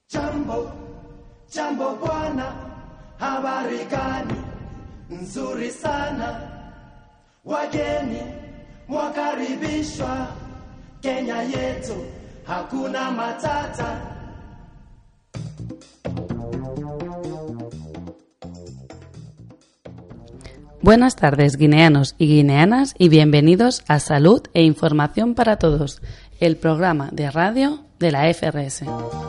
Jambo bwana, habari gani? Nzuri sana. Wageni mwakaribishwa, Kenya yetu hakuna matata. Buenas tardes, guineanos y guineanas, y bienvenidos a Salud e Información para Todos, el programa de radio de la FRS.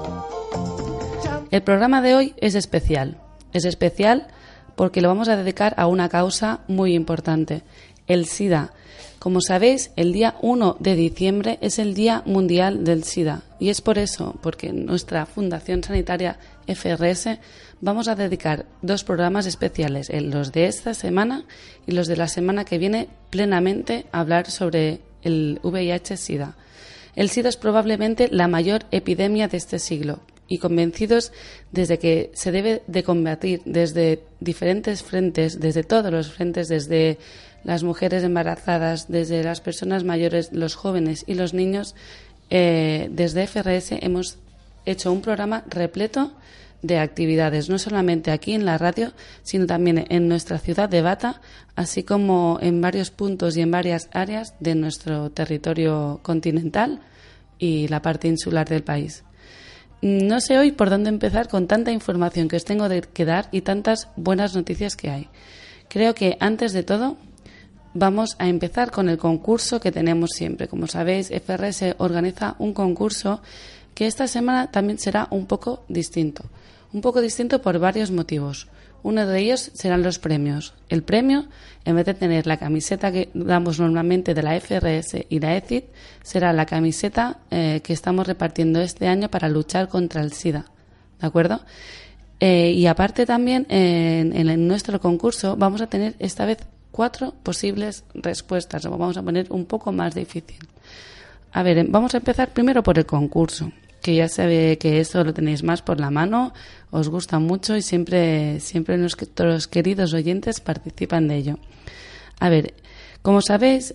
El programa de hoy es especial. Es especial porque lo vamos a dedicar a una causa muy importante, el SIDA. Como sabéis, el día 1 de diciembre es el Día Mundial del SIDA, y es por eso, porque nuestra Fundación Sanitaria FRS vamos a dedicar 2 programas especiales, los de esta semana y los de la semana que viene, plenamente a hablar sobre el VIH-SIDA. El SIDA es probablemente la mayor epidemia de este siglo, y convencidos desde que se debe de combatir desde diferentes frentes, desde todos los frentes, desde las mujeres embarazadas, desde las personas mayores, los jóvenes y los niños. Desde FRS hemos hecho un programa repleto de actividades, no solamente aquí en la radio, sino también en nuestra ciudad de Bata, así como en varios puntos y en varias áreas de nuestro territorio continental y la parte insular del país. No sé hoy por dónde empezar con tanta información que os tengo que dar y tantas buenas noticias que hay. Creo que antes de todo vamos a empezar con el concurso que tenemos siempre. Como sabéis, FRS organiza un concurso que esta semana también será un poco distinto. Un poco distinto por varios motivos. Uno de ellos serán los premios. El premio, en vez de tener la camiseta que damos normalmente de la FRS y la ECID, será la camiseta que estamos repartiendo este año para luchar contra el SIDA. ¿De acuerdo? Y aparte también, en nuestro concurso vamos a tener esta vez 4 posibles respuestas. Lo vamos a poner un poco más difícil. A ver, vamos a empezar primero por el concurso, que ya se ve que esto lo tenéis más por la mano, os gusta mucho y siempre nuestros queridos oyentes participan de ello. A ver, como sabéis,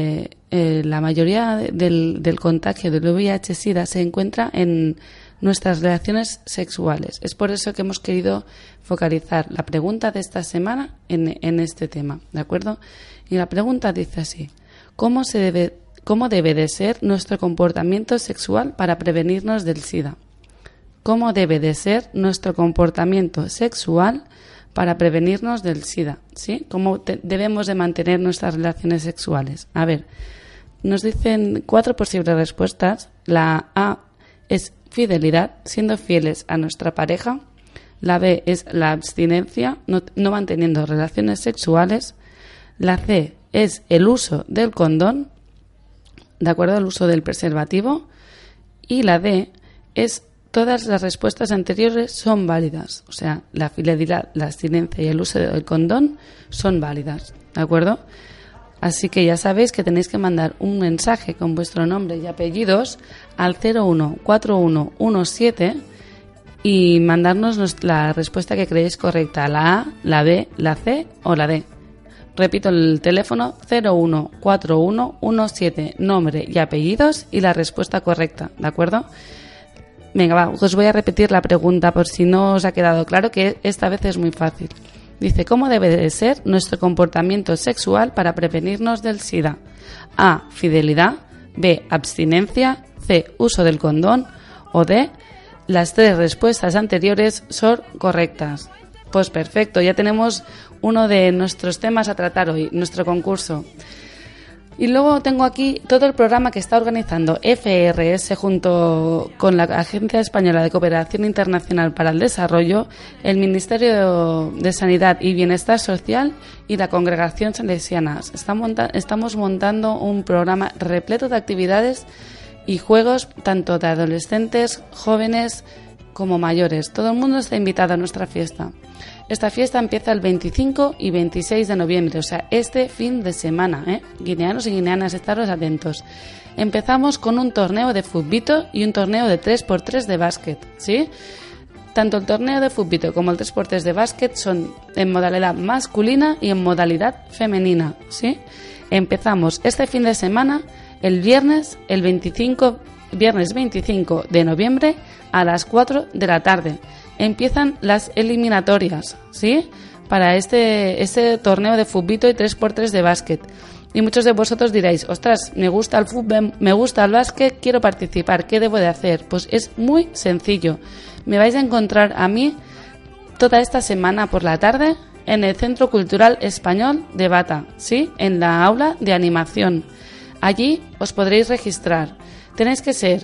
la mayoría del contagio del VIH-Sida se encuentra en nuestras relaciones sexuales. Es por eso que hemos querido focalizar la pregunta de esta semana en este tema, ¿de acuerdo? Y la pregunta dice así: ¿Cómo debe de ser nuestro comportamiento sexual para prevenirnos del SIDA? ¿Cómo debe de ser nuestro comportamiento sexual para prevenirnos del SIDA? ¿Sí? ¿Cómo debemos de mantener nuestras relaciones sexuales? A ver, nos dicen 4 posibles respuestas. La A es fidelidad, siendo fieles a nuestra pareja. La B es la abstinencia, no manteniendo relaciones sexuales. La C es el uso del condón, de acuerdo al uso del preservativo. Y la D es todas las respuestas anteriores son válidas. O sea, la fidelidad, la abstinencia y el uso del condón son válidas, ¿de acuerdo? Así que ya sabéis que tenéis que mandar un mensaje con vuestro nombre y apellidos al 014117 y mandarnos la respuesta que creéis correcta, la A, la B, la C o la D. Repito el teléfono: 014117, nombre y apellidos y la respuesta correcta, ¿de acuerdo? Venga, va, os voy a repetir la pregunta por si no os ha quedado claro, que esta vez es muy fácil. Dice: ¿cómo debe de ser nuestro comportamiento sexual para prevenirnos del SIDA? A, fidelidad. B, abstinencia. C, uso del condón. O D, las 3 respuestas anteriores son correctas. Pues perfecto, ya tenemos uno de nuestros temas a tratar hoy, nuestro concurso. Y luego tengo aquí todo el programa que está organizando FRS junto con la Agencia Española de Cooperación Internacional para el Desarrollo, el Ministerio de Sanidad y Bienestar Social y la Congregación Salesiana. Estamos montando un programa repleto de actividades y juegos tanto de adolescentes, jóvenes como mayores. Todo el mundo está invitado a nuestra fiesta. Esta fiesta empieza el 25 y 26 de noviembre, o sea, este fin de semana, Guineanos y guineanas, estaros atentos. Empezamos con un torneo de futbito y un torneo de 3x3 de básquet, ¿sí? Tanto el torneo de futbito como el 3x3 de básquet son en modalidad masculina y en modalidad femenina, ¿sí? Empezamos este fin de semana, el viernes, el 25 viernes 25 de noviembre a las 4 de la tarde. Empiezan las eliminatorias, ¿sí? Para este torneo de fútbol y 3x3 de básquet. Y muchos de vosotros diréis, ostras, me gusta el fútbol, me gusta el básquet, quiero participar, ¿qué debo de hacer? Pues es muy sencillo. Me vais a encontrar a mí toda esta semana por la tarde en el Centro Cultural Español de Bata, ¿sí? En la aula de animación. Allí os podréis registrar. Tenéis que ser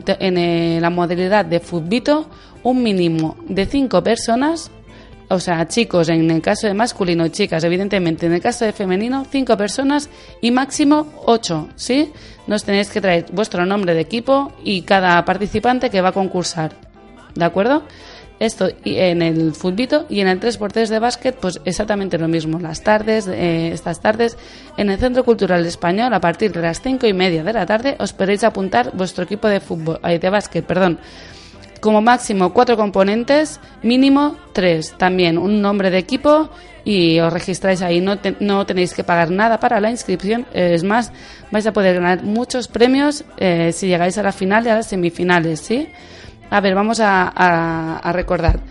en la modalidad de fútbol un mínimo de 5 personas. O sea, chicos en el caso de masculino y chicas, evidentemente en el caso de femenino, 5 personas y máximo 8, ¿sí? Nos tenéis que traer vuestro nombre de equipo y cada participante que va a concursar, ¿de acuerdo? Esto en el fútbol y en el 3x3 de básquet, pues exactamente lo mismo. Las tardes, estas tardes, en el Centro Cultural Español, a partir de las 5:30 de la tarde, os podéis apuntar vuestro equipo de básquet, como máximo 4 componentes, mínimo 3. También un nombre de equipo y os registráis ahí. No tenéis que pagar nada para la inscripción. Es más, vais a poder ganar muchos premios si llegáis a la final y a las semifinales, ¿sí? A ver, vamos a recordar.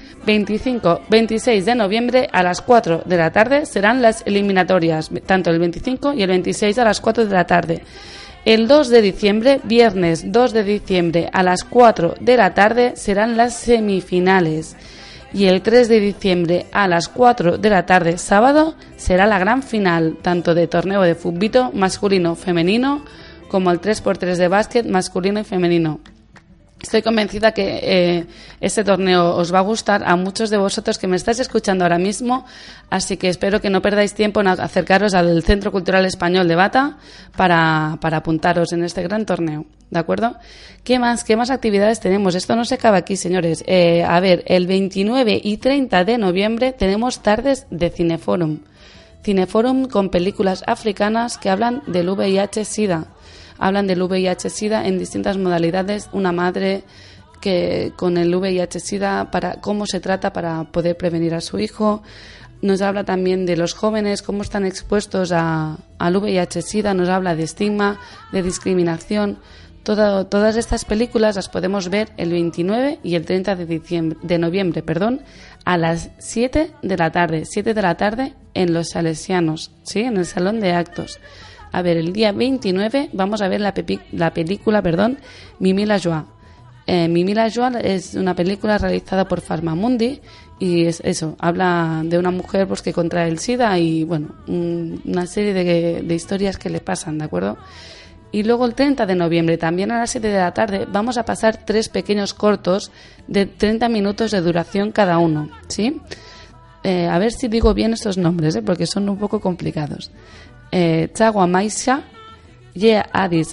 25-26 de noviembre a las 4 de la tarde serán las eliminatorias, tanto el 25 y el 26 a las 4 de la tarde. El 2 de diciembre, viernes 2 de diciembre a las 4 de la tarde serán las semifinales. Y el 3 de diciembre a las 4 de la tarde, sábado, será la gran final, tanto de torneo de fútbol masculino-femenino como el 3x3 de básquet masculino y femenino. Estoy convencida que este torneo os va a gustar a muchos de vosotros que me estáis escuchando ahora mismo, así que espero que no perdáis tiempo en acercaros al Centro Cultural Español de Bata para apuntaros en este gran torneo, ¿de acuerdo? ¿Qué más actividades tenemos? Esto no se acaba aquí, señores. A ver, el 29 y 30 de noviembre tenemos tardes de Cineforum. Cineforum con películas africanas que hablan del VIH-Sida. Hablan del VIH-Sida en distintas modalidades. Una madre que con el VIH-Sida, para cómo se trata para poder prevenir a su hijo. Nos habla también de los jóvenes, cómo están expuestos al VIH-Sida. Nos habla de estigma, de discriminación. Todas estas películas las podemos ver el 29 y el 30 de noviembre, a las 7 de la tarde. 7 de la tarde en Los Salesianos, ¿sí? En el Salón de Actos. A ver, el día 29 vamos a ver la película, Mimi la Joie. Mimi la Joie es una película realizada por Farmamundi y es eso, habla de una mujer pues que contrae el SIDA y bueno, una serie de historias que le pasan, ¿de acuerdo? Y luego el 30 de noviembre, también a las 7 de la tarde, vamos a pasar 3 pequeños cortos de 30 minutos de duración cada uno, ¿sí? A ver si digo bien estos nombres, porque son un poco complicados. Chagua Maisha, Ye Adis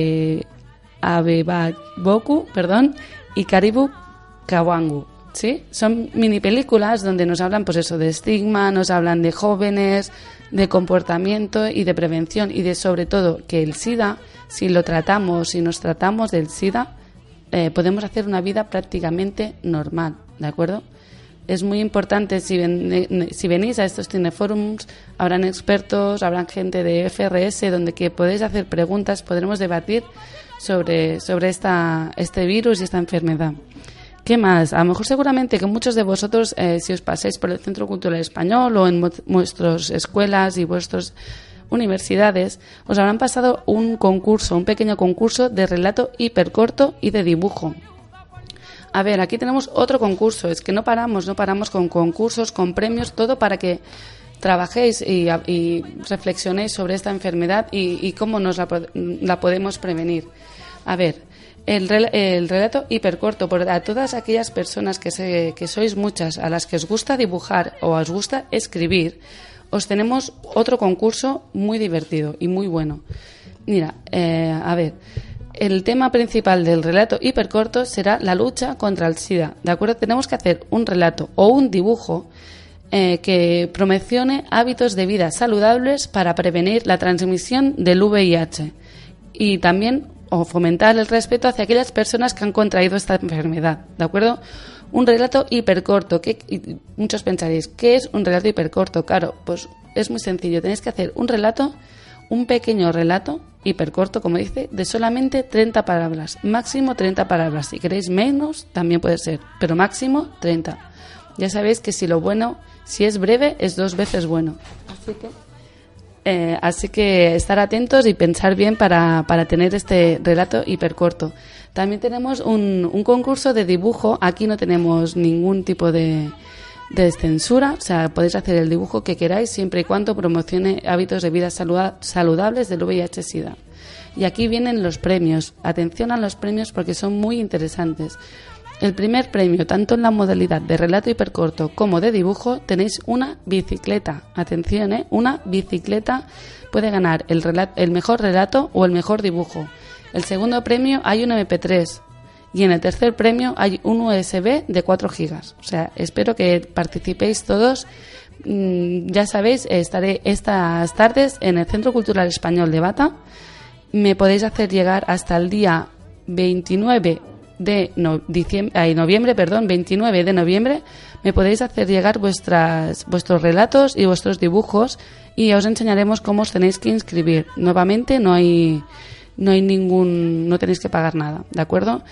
Abebaboku, y Karibu Kawangu, ¿sí? Son mini películas donde nos hablan pues eso de estigma, nos hablan de jóvenes, de comportamiento y de prevención y de sobre todo que el SIDA, si nos tratamos del SIDA, podemos hacer una vida prácticamente normal, ¿de acuerdo? Es muy importante, si venís a estos cineforums, habrán expertos, habrán gente de FRS, donde que podéis hacer preguntas, podremos debatir sobre este virus y esta enfermedad. ¿Qué más? A lo mejor seguramente que muchos de vosotros, si os pasáis por el Centro Cultural Español o en vuestras escuelas y vuestras universidades, os habrán pasado un pequeño concurso de relato hipercorto y de dibujo. A ver, aquí tenemos otro concurso. Es que no paramos con concursos, con premios, todo para que trabajéis y reflexionéis sobre esta enfermedad y cómo la podemos prevenir. A ver, el relato hipercorto, a todas aquellas personas que sois muchas, a las que os gusta dibujar o os gusta escribir, os tenemos otro concurso muy divertido y muy bueno. Mira, a ver... El tema principal del relato hipercorto será la lucha contra el SIDA, ¿de acuerdo? Tenemos que hacer un relato o un dibujo que promocione hábitos de vida saludables para prevenir la transmisión del VIH y también fomentar el respeto hacia aquellas personas que han contraído esta enfermedad, ¿de acuerdo? Un relato hipercorto, y muchos pensaréis, ¿qué es un relato hipercorto? Claro, pues es muy sencillo, tenéis que hacer un relato un pequeño relato, hipercorto, como dice, de solamente 30 palabras, máximo 30 palabras. Si queréis menos, también puede ser, pero máximo 30. Ya sabéis que si es breve, es 2 veces bueno. Así que estar atentos y pensar bien para tener este relato hipercorto. También tenemos un concurso de dibujo. Aquí no tenemos ningún tipo de censura, o sea, podéis hacer el dibujo que queráis siempre y cuando promocione hábitos de vida saludables del VIH-Sida. Y aquí vienen los premios. Atención a los premios porque son muy interesantes. El primer premio, tanto en la modalidad de relato hipercorto como de dibujo, tenéis una bicicleta. Atención, una bicicleta puede ganar el mejor relato o el mejor dibujo. El segundo premio hay un MP3. Y en el tercer premio hay un USB de 4 gigas. O sea, espero que participéis todos. Ya sabéis, estaré estas tardes en el Centro Cultural Español de Bata. Me podéis hacer llegar hasta el día 29 de noviembre. Me podéis hacer llegar vuestros relatos y vuestros dibujos y os enseñaremos cómo os tenéis que inscribir. Nuevamente no tenéis que pagar nada, ¿de acuerdo?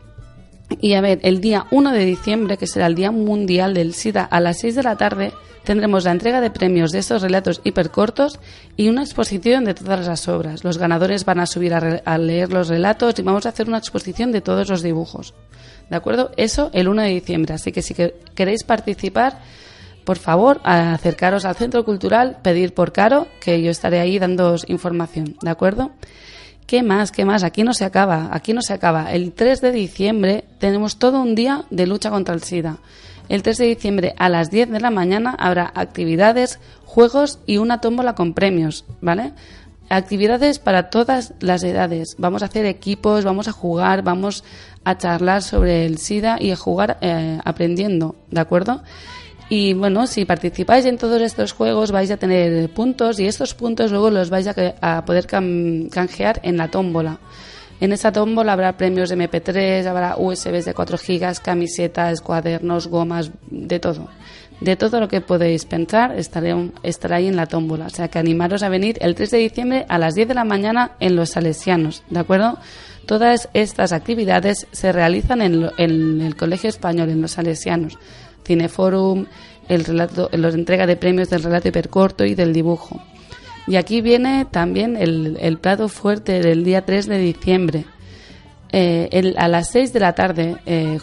Y a ver, el día 1 de diciembre, que será el Día Mundial del SIDA, a las 6 de la tarde tendremos la entrega de premios de estos relatos hipercortos y una exposición de todas las obras. Los ganadores van a subir a leer los relatos y vamos a hacer una exposición de todos los dibujos. ¿De acuerdo? Eso el 1 de diciembre. Así que si queréis participar, por favor, acercaros al Centro Cultural, pedir por Caro, que yo estaré ahí dándoos información. ¿De acuerdo? ¿Qué más? Aquí no se acaba. El 3 de diciembre tenemos todo un día de lucha contra el SIDA. El 3 de diciembre a las 10 de la mañana habrá actividades, juegos y una tómbola con premios, ¿vale? Actividades para todas las edades. Vamos a hacer equipos, vamos a jugar, vamos a charlar sobre el SIDA y a jugar aprendiendo, ¿de acuerdo? Y bueno, si participáis en todos estos juegos vais a tener puntos y estos puntos luego los vais a poder canjear en la tómbola. En esa tómbola habrá premios de MP3, habrá USBs de 4 gigas, camisetas, cuadernos, gomas, de todo. De todo lo que podéis pensar estará ahí en la tómbola. O sea que animaros a venir el 3 de diciembre a las 10 de la mañana en Los Salesianos, ¿de acuerdo? Todas estas actividades se realizan en el Colegio Español, en Los Salesianos. Cineforum, la entrega de premios del relato hipercorto y del dibujo. Y aquí viene también el plato fuerte del día 3 de diciembre. A las 6 de la tarde,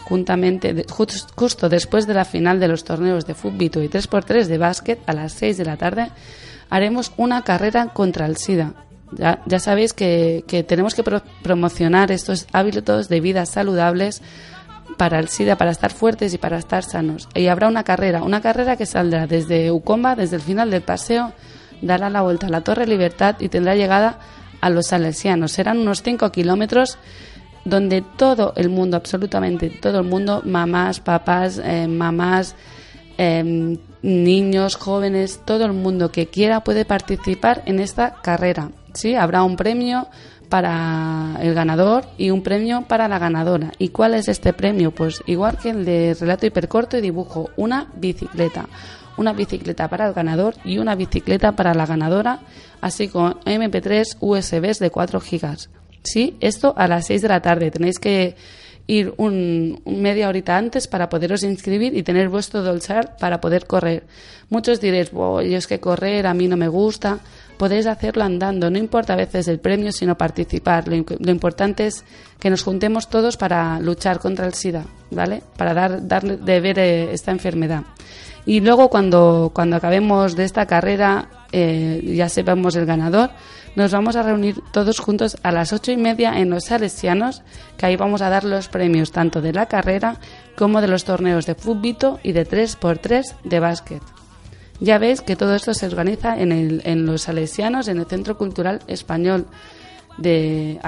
justo después de la final de los torneos de fútbol y 3x3 de básquet, a las 6 de la tarde, haremos una carrera contra el SIDA. Ya sabéis que tenemos que promocionar estos hábitos de vida saludables para el SIDA, para estar fuertes y para estar sanos. Y habrá una carrera que saldrá desde Ucomba, desde el final del paseo, dará la vuelta a la Torre Libertad y tendrá llegada a Los Salesianos. Serán unos 5 kilómetros donde todo el mundo, absolutamente todo el mundo, mamás, papás, niños, jóvenes, todo el mundo que quiera puede participar en esta carrera. ¿Sí? Habrá un premio para el ganador y un premio para la ganadora. ¿Y cuál es este premio? Pues igual que el de relato hipercorto y dibujo, una bicicleta para el ganador y una bicicleta para la ganadora, así como MP3 USBs de 4 gigas. ¿Sí? Esto a las 6 de la tarde. Tenéis que ir media horita antes para poderos inscribir y tener vuestro dorsal para poder correr. Muchos diréis, yo es que correr a mí no me gusta. Podéis hacerlo andando, no importa a veces el premio, sino participar. Lo importante es que nos juntemos todos para luchar contra el SIDA, ¿vale? Para darle de ver esta enfermedad. Y luego cuando acabemos de esta carrera, ya sepamos el ganador, nos vamos a reunir todos juntos a las 8:30 en Los Salesianos, que ahí vamos a dar los premios tanto de la carrera como de los torneos de fútbol y de 3x3 de básquet. Ya veis que todo esto se organiza en Los Salesianos, en el Centro Cultural Español en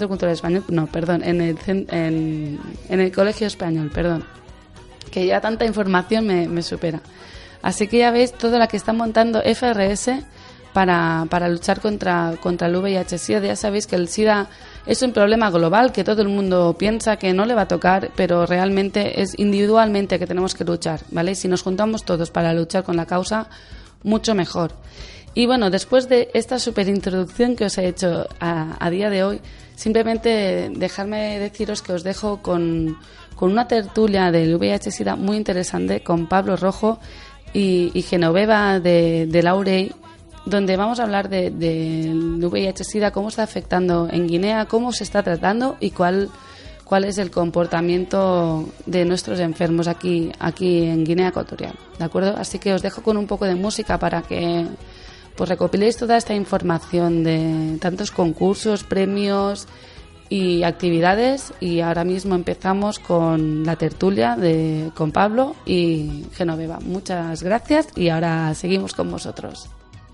el Colegio Español, perdón. Que ya tanta información me supera. Así que ya veis todo lo que está montando FRS para luchar contra el VIH-Sida. Ya sabéis que el SIDA es un problema global que todo el mundo piensa que no le va a tocar, pero realmente es individualmente que tenemos que luchar, ¿vale? Si nos juntamos todos para luchar con la causa, mucho mejor. Y bueno, después de esta super introducción que os he hecho a día de hoy, simplemente dejarme deciros que os dejo con una tertulia del VIH-Sida muy interesante con Pablo Rojo y Genoveva de Laurey, donde vamos a hablar del VIH-Sida, cómo está afectando en Guinea, cómo se está tratando y cuál es el comportamiento de nuestros enfermos aquí en Guinea Ecuatorial, ¿de acuerdo? Así que os dejo con un poco de música para que pues recopiléis toda esta información de tantos concursos, premios y actividades, y ahora mismo empezamos con la tertulia con Pablo y Genoveva. Muchas gracias y ahora seguimos con vosotros.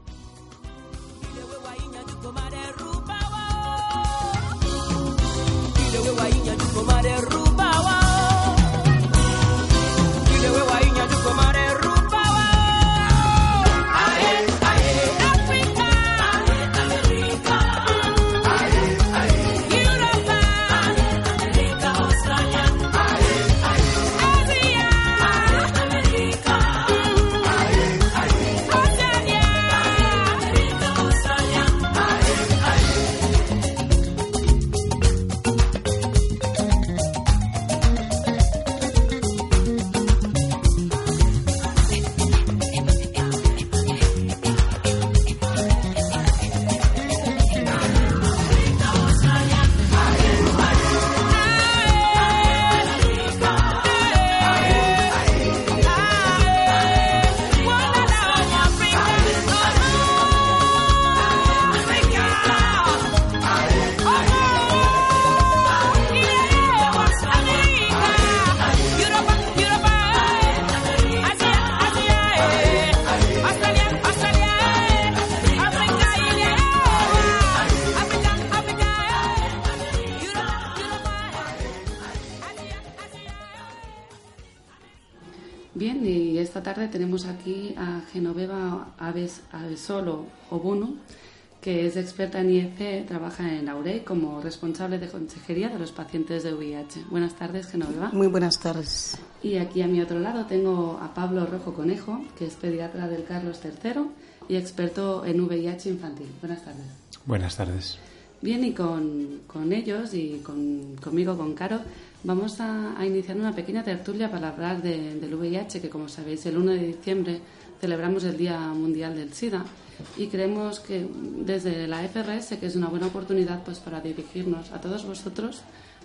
Bien, y esta tarde tenemos aquí a Genoveva Avesolo Obuno, que es experta en IEC, trabaja en Laurey como responsable de consejería de los pacientes de VIH. Buenas tardes, Genoveva. Muy buenas tardes. Y aquí a mi otro lado tengo a Pablo Rojo Conejo, que es pediatra del Carlos III y experto en VIH infantil. Buenas tardes. Buenas tardes. Bien, y con ellos y conmigo, con Caro, vamos a iniciar una pequeña tertulia para hablar del VIH, que como sabéis el 1 de diciembre celebramos el Día Mundial del SIDA y creemos que desde la FRS que es una buena oportunidad pues para dirigirnos a todos vosotros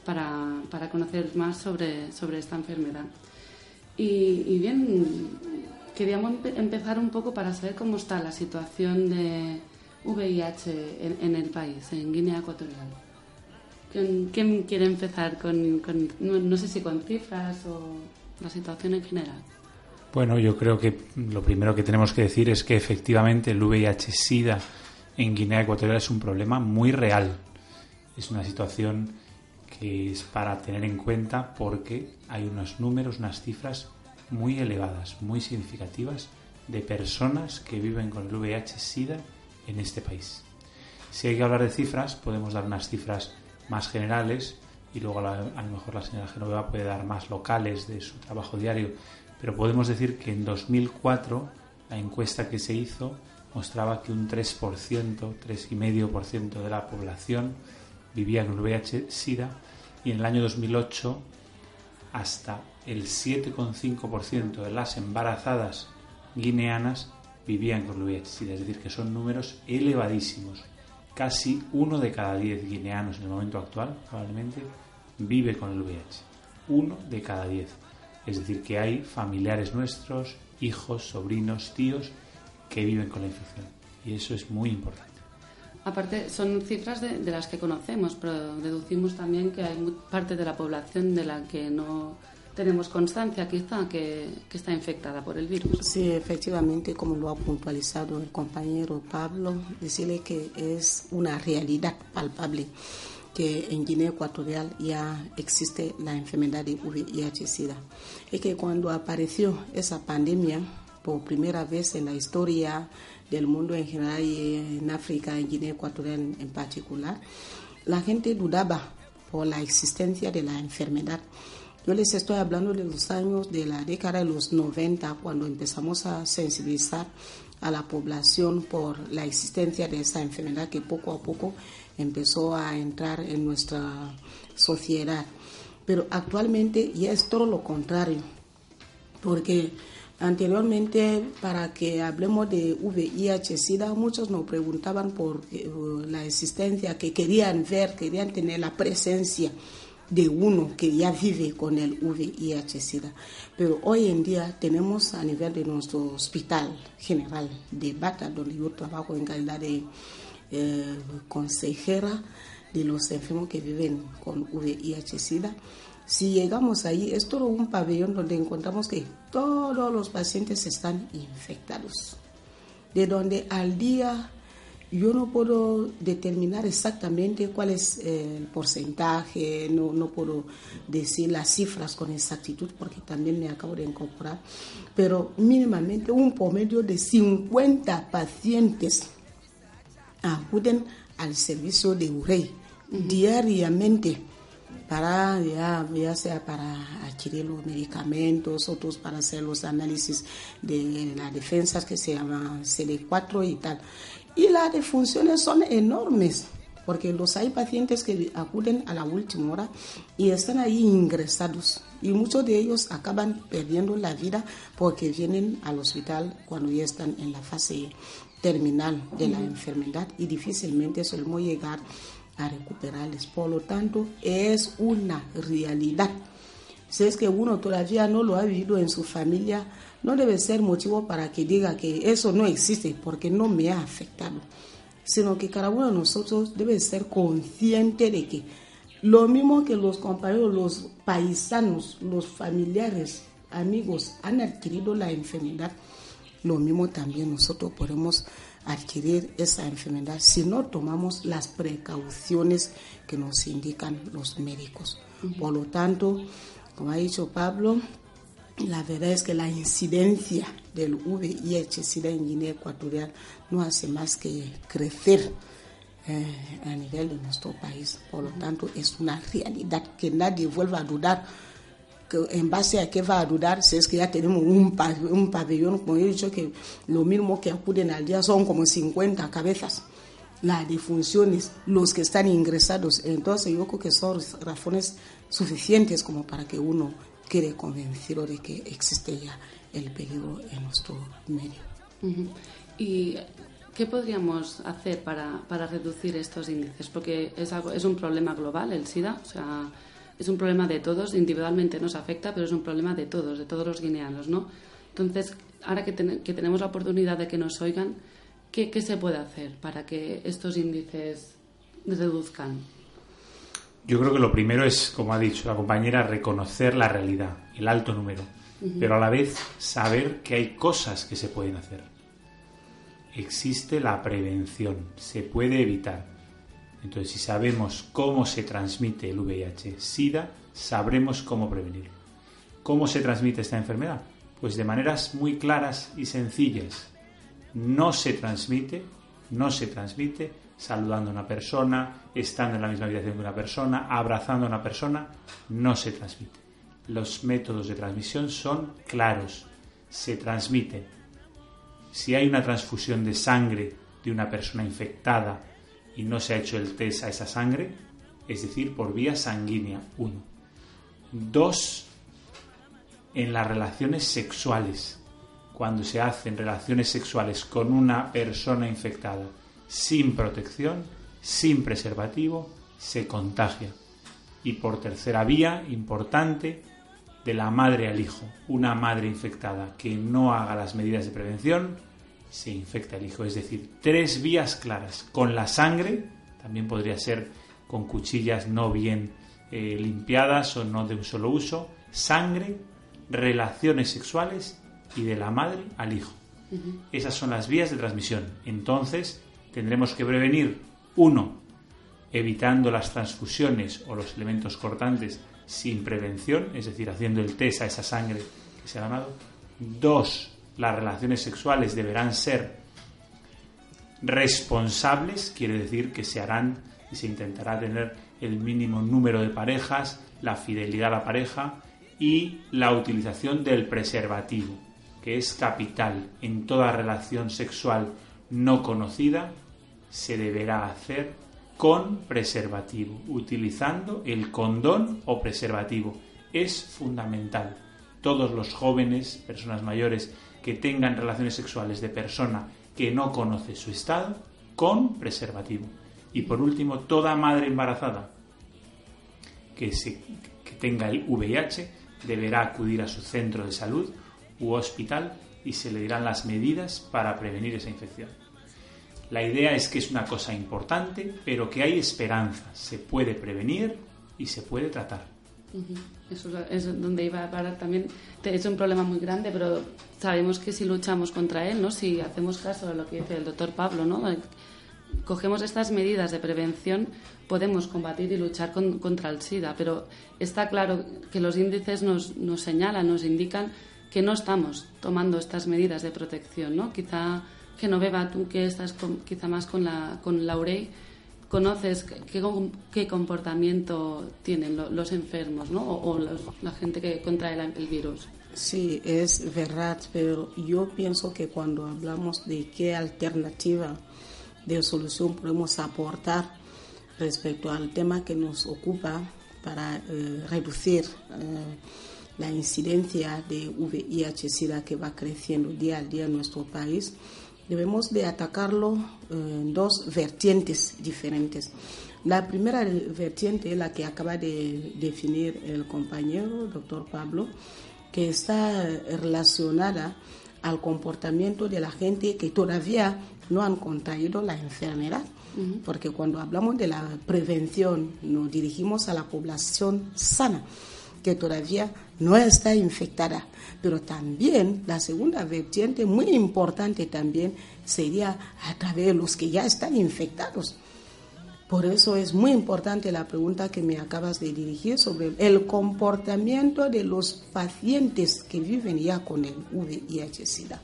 para conocer más sobre esta enfermedad. Y bien, queríamos empezar un poco para saber cómo está la situación de VIH en el país, en Guinea Ecuatorial. ¿Quién quiere empezar no sé si con cifras o la situación en general? Bueno, yo creo que lo primero que tenemos que decir es que efectivamente el VIH-Sida en Guinea Ecuatorial es un problema muy real. Es una situación que es para tener en cuenta porque hay unos números, unas cifras muy elevadas, muy significativas de personas que viven con el VIH-Sida en este país. Si hay que hablar de cifras, podemos dar unas cifras más generales y luego a lo mejor la señora Genoveva puede dar más locales de su trabajo diario, pero podemos decir que en 2004 la encuesta que se hizo mostraba que un 3%, 3,5% de la población vivía con VIH-Sida y en el año 2008 hasta el 7,5% de las embarazadas guineanas vivían con VIH-Sida, es decir, que son números elevadísimos. Casi 1 de cada 10 guineanos en el momento actual, probablemente, vive con el VIH. 1 de cada 10. Es decir, que hay familiares nuestros, hijos, sobrinos, tíos, que viven con la infección. Y eso es muy importante. Aparte, son cifras de las que conocemos, pero deducimos también que hay parte de la población de la que no tenemos constancia, quizá, que está infectada por el virus. Sí, efectivamente, como lo ha puntualizado el compañero Pablo, decirle que es una realidad palpable que en Guinea Ecuatorial ya existe la enfermedad de VIH-Sida. Es que cuando apareció esa pandemia, por primera vez en la historia del mundo en general y en África, en Guinea Ecuatorial en particular, la gente dudaba por la existencia de la enfermedad. Yo les estoy hablando de los años de la década de los 90, cuando empezamos a sensibilizar a la población por la existencia de esta enfermedad que poco a poco empezó a entrar en nuestra sociedad. Pero actualmente ya es todo lo contrario, porque anteriormente, para que hablemos de VIH-Sida, muchos nos preguntaban por la existencia, que querían ver, querían tener la presencia de uno que ya vive con el VIH-Sida. Pero hoy en día tenemos a nivel de nuestro hospital general de Bata, donde yo trabajo en calidad de consejera de los enfermos que viven con VIH-Sida. Si llegamos ahí, es todo un pabellón donde encontramos que todos los pacientes están infectados. De donde al día yo no puedo determinar exactamente cuál es el porcentaje, no puedo decir las cifras con exactitud porque también me acabo de incorporar, pero mínimamente un promedio de 50 pacientes acuden al servicio de UREI diariamente, para ya sea para adquirir los medicamentos, otros para hacer los análisis de las defensas que se llama CD4 y tal. Y las defunciones son enormes, porque hay pacientes que acuden a la última hora y están ahí ingresados, y muchos de ellos acaban perdiendo la vida porque vienen al hospital cuando ya están en la fase terminal de la enfermedad y difícilmente solemos llegar a recuperarles. Por lo tanto, es una realidad. Si es que uno todavía no lo ha vivido en su familia, no debe ser motivo para que diga que eso no existe porque no me ha afectado, sino que cada uno de nosotros debe ser consciente de que lo mismo que los compañeros, los paisanos, los familiares, amigos han adquirido la enfermedad, lo mismo también nosotros podemos adquirir esa enfermedad si no tomamos las precauciones que nos indican los médicos. Por lo tanto, como ha dicho Pablo, la verdad es que la incidencia del VIH-Sida en Guinea Ecuatorial no hace más que crecer a nivel de nuestro país. Por lo tanto, es una realidad que nadie vuelva a dudar. ¿En base a qué va a dudar si es que ya tenemos un pabellón, como he dicho, que lo mismo que acuden al día son como 50 cabezas? Las defunciones, los que están ingresados. Entonces yo creo que son razones suficientes como para que uno quede convencido de que existe ya el peligro en nuestro medio. ¿Y qué podríamos hacer para reducir estos índices? Porque es un problema global el SIDA, o sea, es un problema de todos, individualmente nos afecta, pero es un problema de todos los guineanos, ¿no? Entonces, ahora que tenemos la oportunidad de que nos oigan, ¿qué se puede hacer para que estos índices reduzcan? Yo creo que lo primero es, como ha dicho la compañera, reconocer la realidad, el alto número, pero a la vez saber que hay cosas que se pueden hacer. Existe la prevención, se puede evitar. Entonces, si sabemos cómo se transmite el VIH-Sida, sabremos cómo prevenirlo. ¿Cómo se transmite esta enfermedad? Pues de maneras muy claras y sencillas. No se transmite saludando a una persona, estando en la misma habitación que una persona, abrazando a una persona, no se transmite. Los métodos de transmisión son claros. Se transmite. Si hay una transfusión de sangre de una persona infectada y no se ha hecho el test a esa sangre, es decir, por vía sanguínea, 1. 2, en las relaciones sexuales. Cuando se hacen relaciones sexuales con una persona infectada sin protección, sin preservativo, se contagia. Y por tercera vía, importante, de la madre al hijo. Una madre infectada que no haga las medidas de prevención, se infecta el hijo. Es decir, 3 vías claras. Con la sangre, también podría ser con cuchillas no bien limpiadas o no de un solo uso. Sangre, relaciones sexuales y de la madre al hijo. Esas son las vías de transmisión. Entonces, tendremos que prevenir, 1, evitando las transfusiones o los elementos cortantes sin prevención, es decir, haciendo el test a esa sangre que se ha donado. 2, las relaciones sexuales deberán ser responsables, quiere decir que se harán y se intentará tener el mínimo número de parejas, la fidelidad a la pareja y la utilización del preservativo. que es capital en toda relación sexual no conocida, se deberá hacer con preservativo, utilizando el condón o preservativo. Es fundamental. Todos los jóvenes, personas mayores, que tengan relaciones sexuales de persona que no conoce su estado, con preservativo. Y por último, toda madre embarazada que tenga el VIH deberá acudir a su centro de salud u hospital y se le dirán las medidas para prevenir esa infección. La idea es que es una cosa importante, pero que hay esperanza. Se puede prevenir y se puede tratar. Eso es donde iba a parar también. Es un problema muy grande, pero sabemos que si luchamos contra él, ¿no? Si hacemos caso a lo que dice el doctor Pablo, ¿no? Cogemos estas medidas de prevención, podemos combatir y luchar contra el SIDA, pero está claro que los índices nos señalan, nos indican que no estamos tomando estas medidas de protección, ¿no? Quizá Genoveva, tú que estás quizá más con Laurey, conoces qué comportamiento tienen los enfermos, ¿no? o la gente que contrae el virus. Sí, es verdad, pero yo pienso que cuando hablamos de qué alternativa de solución podemos aportar respecto al tema que nos ocupa para reducir la incidencia de VIH-Sida que va creciendo día a día en nuestro país, debemos de atacarlo en dos vertientes diferentes. La primera vertiente es la que acaba de definir el compañero, doctor Pablo, que está relacionada al comportamiento de la gente que todavía no han contraído la enfermedad. Porque cuando hablamos de la prevención nos dirigimos a la población sana, que todavía no está infectada. Pero también la segunda vertiente, muy importante también, sería a través de los que ya están infectados. Por eso es muy importante la pregunta que me acabas de dirigir sobre el comportamiento de los pacientes que viven ya con el VIH-Sida.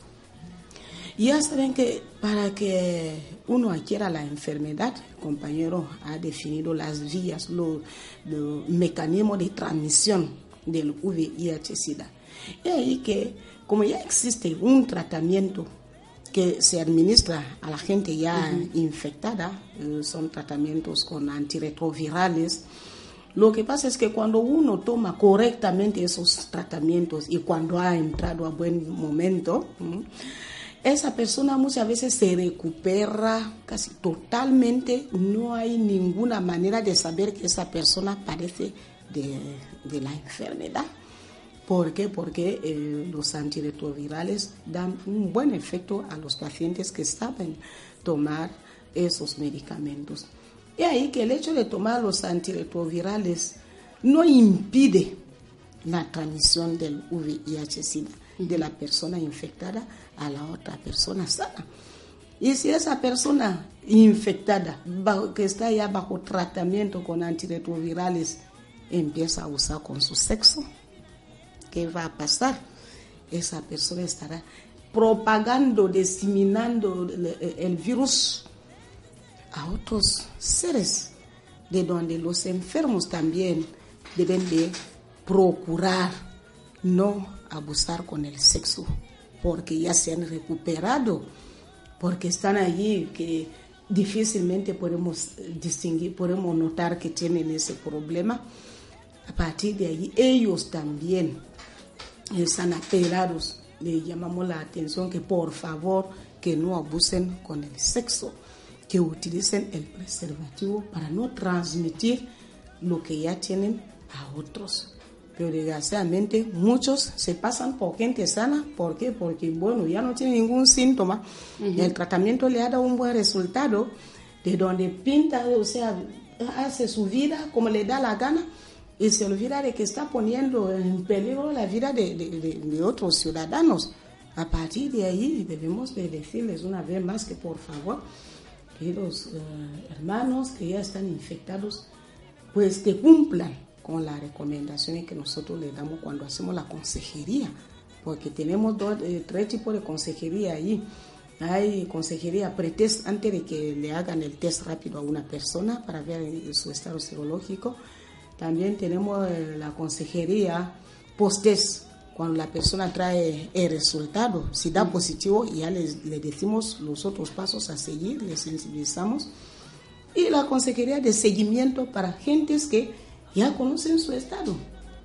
Ya saben que para que uno adquiera la enfermedad, el compañero ha definido las vías, los mecanismos de transmisión del VIH-Sida. Y ahí que, como ya existe un tratamiento que se administra a la gente ya infectada, son tratamientos con antirretrovirales. Lo que pasa es que cuando uno toma correctamente esos tratamientos y cuando ha entrado a buen momento, esa persona muchas veces se recupera casi totalmente. No hay ninguna manera de saber que esa persona padece de la enfermedad. ¿Por qué? Porque los antirretrovirales dan un buen efecto a los pacientes que saben tomar esos medicamentos. Y ahí que el hecho de tomar los antirretrovirales no impide la transmisión del VIH-Sida de la persona infectada a la otra persona sana. Y si esa persona infectada, que está ya bajo tratamiento con antirretrovirales, empieza a usar con su sexo, ¿qué va a pasar? Esa persona estará propagando, diseminando el virus a otros seres, de donde los enfermos también deben de procurar no abusar con el sexo, porque ya se han recuperado, porque están allí que difícilmente podemos distinguir, podemos notar que tienen ese problema. A partir de allí, ellos también están apelados, le llamamos la atención que por favor que no abusen con el sexo, que utilicen el preservativo para no transmitir lo que ya tienen a otros. Pero desgraciadamente muchos se pasan por gente sana. ¿Por qué? Porque bueno, ya no tiene ningún síntoma. El tratamiento le ha dado un buen resultado, de donde pinta, o sea, hace su vida como le da la gana, y se olvida de que está poniendo en peligro la vida de otros ciudadanos. A partir de ahí debemos de decirles una vez más que por favor, que los hermanos que ya están infectados, pues que cumplan con las recomendaciones que nosotros les damos cuando hacemos la consejería, porque tenemos tres tipos de consejería ahí. Hay consejería pretest antes de que le hagan el test rápido a una persona para ver su estado serológico. También tenemos la consejería post-test, cuando la persona trae el resultado, si da positivo, ya le decimos los otros pasos a seguir, le sensibilizamos. Y la consejería de seguimiento para gentes que ya conocen su estado.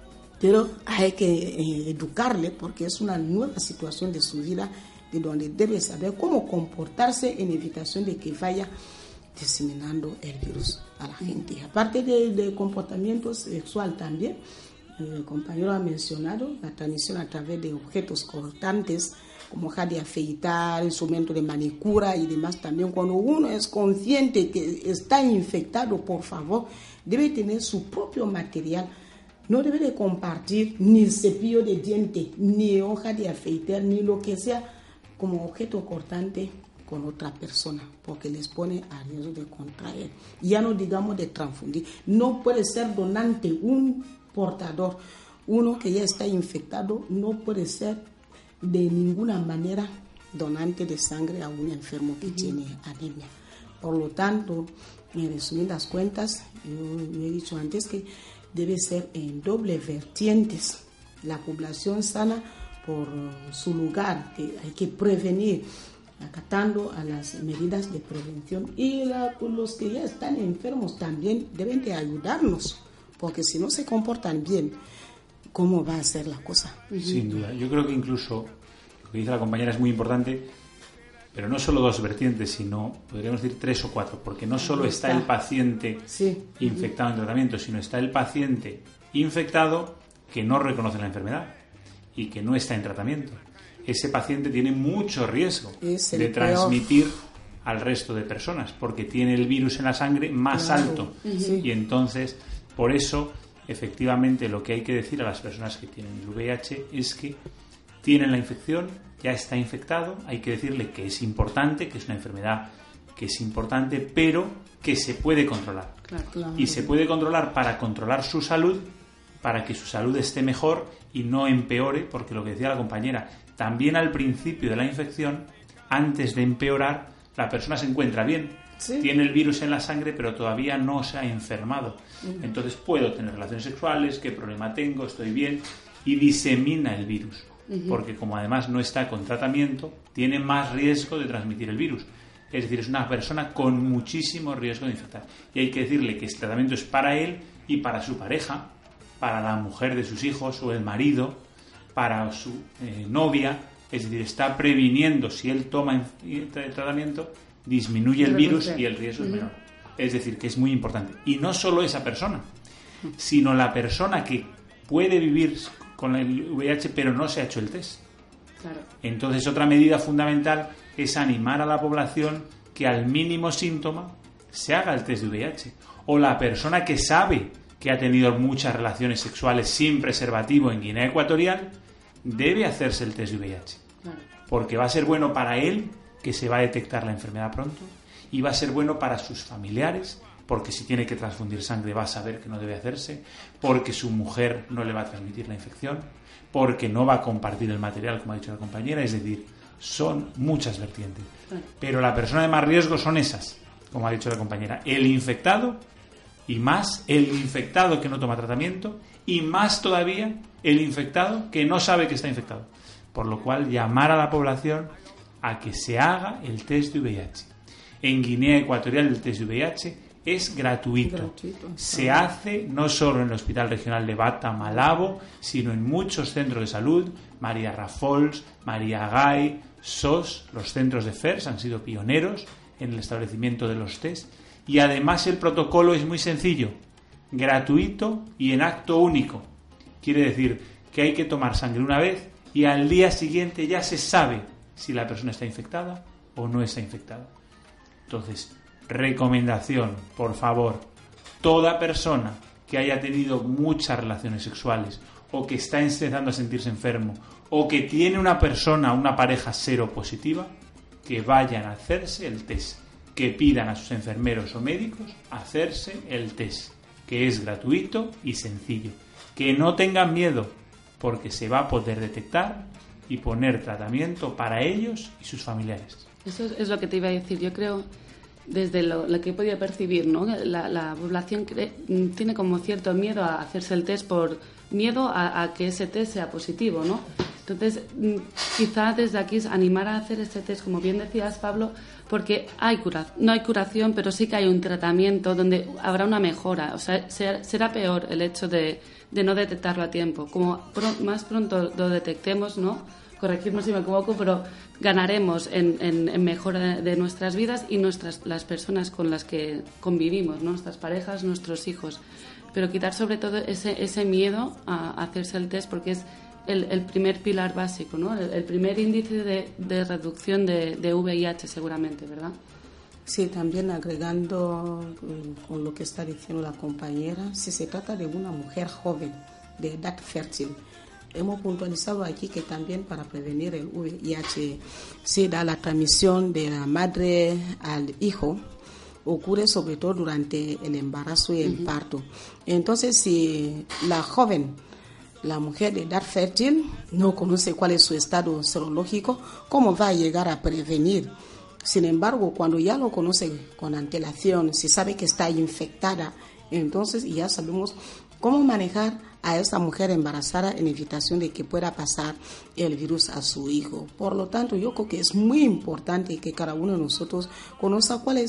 Pero hay que educarle porque es una nueva situación de su vida, de donde debe saber cómo comportarse en evitación de que vaya diseminando el virus a la gente. Aparte de comportamiento sexual también, el compañero ha mencionado la transmisión a través de objetos cortantes, como hoja de afeitar, instrumento de manicura y demás. También cuando uno es consciente que está infectado, por favor, debe tener su propio material. No debe de compartir ni cepillo de diente, ni hoja de afeitar, ni lo que sea como objeto cortante con otra persona, porque les pone a riesgo de contraer. Ya no digamos de transfundir. No puede ser donante un portador. Uno que ya está infectado no puede ser de ninguna manera donante de sangre a un enfermo que tiene anemia. Por lo tanto, en resumidas cuentas, yo he dicho antes que debe ser en doble vertientes. La población sana por su lugar, que hay que prevenir, acatando a las medidas de prevención, y los que ya están enfermos también deben de ayudarnos, porque si no se comportan bien, ¿cómo va a ser la cosa? Sin duda. Yo creo que incluso lo que dice la compañera es muy importante, pero no solo dos vertientes, sino podríamos decir 3 o 4, porque no solo está el paciente infectado en tratamiento, sino está el paciente infectado que no reconoce la enfermedad y que no está en tratamiento. Ese paciente tiene mucho riesgo de transmitir al resto de personas, porque tiene el virus en la sangre más alto. Y entonces, por eso, efectivamente, lo que hay que decir a las personas que tienen el VIH es que tienen la infección, ya está infectado, hay que decirle que es importante, que es una enfermedad que es importante, pero que se puede controlar. Claro. Y se puede controlar para controlar su salud, para que su salud esté mejor y no empeore, porque lo que decía la compañera, también al principio de la infección, antes de empeorar, la persona se encuentra bien. Sí. Tiene el virus en la sangre, pero todavía no se ha enfermado. Entonces puedo tener relaciones sexuales, qué problema tengo, estoy bien, y disemina el virus. Porque como además no está con tratamiento, tiene más riesgo de transmitir el virus. Es decir, es una persona con muchísimo riesgo de infectar. Y hay que decirle que este tratamiento es para él y para su pareja, para la mujer de sus hijos o el marido, para su novia. Es decir, está previniendo, si él toma el tratamiento, disminuye el virus y el riesgo es menor. Es decir, que es muy importante. Y no solo esa persona, sino la persona que puede vivir con el VIH pero no se ha hecho el test. Claro. Entonces, otra medida fundamental es animar a la población que al mínimo síntoma se haga el test de VIH. O la persona que sabe que ha tenido muchas relaciones sexuales sin preservativo en Guinea Ecuatorial debe hacerse el test de VIH. Claro. Porque va a ser bueno para él, que se va a detectar la enfermedad pronto, y va a ser bueno para sus familiares, porque si tiene que transfundir sangre va a saber que no debe hacerse, porque su mujer no le va a transmitir la infección, porque no va a compartir el material, como ha dicho la compañera. Es decir, son muchas vertientes. Pero la persona de más riesgo son esas, como ha dicho la compañera, el infectado, y más el infectado que no toma tratamiento, y más todavía el infectado que no sabe que está infectado. Por lo cual, llamar a la población a que se haga el test de VIH. En Guinea Ecuatorial el test de VIH es gratuito. Se hace no solo en el Hospital Regional de Bata, Malabo, sino en muchos centros de salud, María Rafols, María Gay, SOS, los centros de FERS han sido pioneros en el establecimiento de los test. Y además el protocolo es muy sencillo, gratuito y en acto único. Quiere decir que hay que tomar sangre una vez y al día siguiente ya se sabe si la persona está infectada o no está infectada. Entonces, recomendación, por favor, toda persona que haya tenido muchas relaciones sexuales o que está empezando a sentirse enfermo o que tiene una pareja seropositiva, que vayan a hacerse el test, que pidan a sus enfermeros o médicos hacerse el test, que es gratuito y sencillo. Que no tengan miedo, porque se va a poder detectar y poner tratamiento para ellos y sus familiares. Eso es lo que te iba a decir. Yo creo, desde lo que he podido percibir, ¿no? La población tiene como cierto miedo a hacerse el test por miedo a que ese test sea positivo, ¿no? Entonces, quizá desde aquí es animar a hacer este test, como bien decías, Pablo, porque no hay curación, pero sí que hay un tratamiento donde habrá una mejora. O sea, será peor el hecho de no detectarlo a tiempo. Como más pronto lo detectemos, ¿no? Corregirme si me equivoco, pero ganaremos en mejora de nuestras vidas y las personas con las que convivimos, ¿no? Nuestras parejas, nuestros hijos. Pero quitar sobre todo ese miedo a hacerse el test, porque es el primer pilar básico, ¿no? El primer índice de reducción de VIH seguramente, ¿verdad? Sí, también agregando con lo que está diciendo la compañera, si se trata de una mujer joven, de edad fértil, hemos puntualizado aquí que también para prevenir el VIH, se da la transmisión de la madre al hijo, ocurre sobre todo durante el embarazo y el parto. Entonces, si la mujer de edad fértil no conoce cuál es su estado serológico, ¿cómo va a llegar a prevenir? Sin embargo, cuando ya lo conoce con antelación, si sabe que está infectada, entonces ya sabemos cómo manejar a esa mujer embarazada en evitación de que pueda pasar el virus a su hijo. Por lo tanto, yo creo que es muy importante que cada uno de nosotros conozca cuál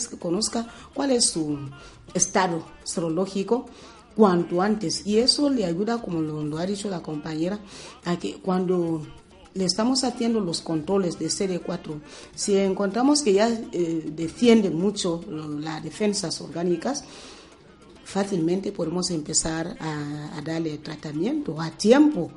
es su estado serológico cuanto antes, y eso le ayuda, como lo ha dicho la compañera, a que cuando le estamos haciendo los controles de CD4, si encontramos que ya defienden mucho las defensas orgánicas, fácilmente podemos empezar a darle tratamiento a tiempo.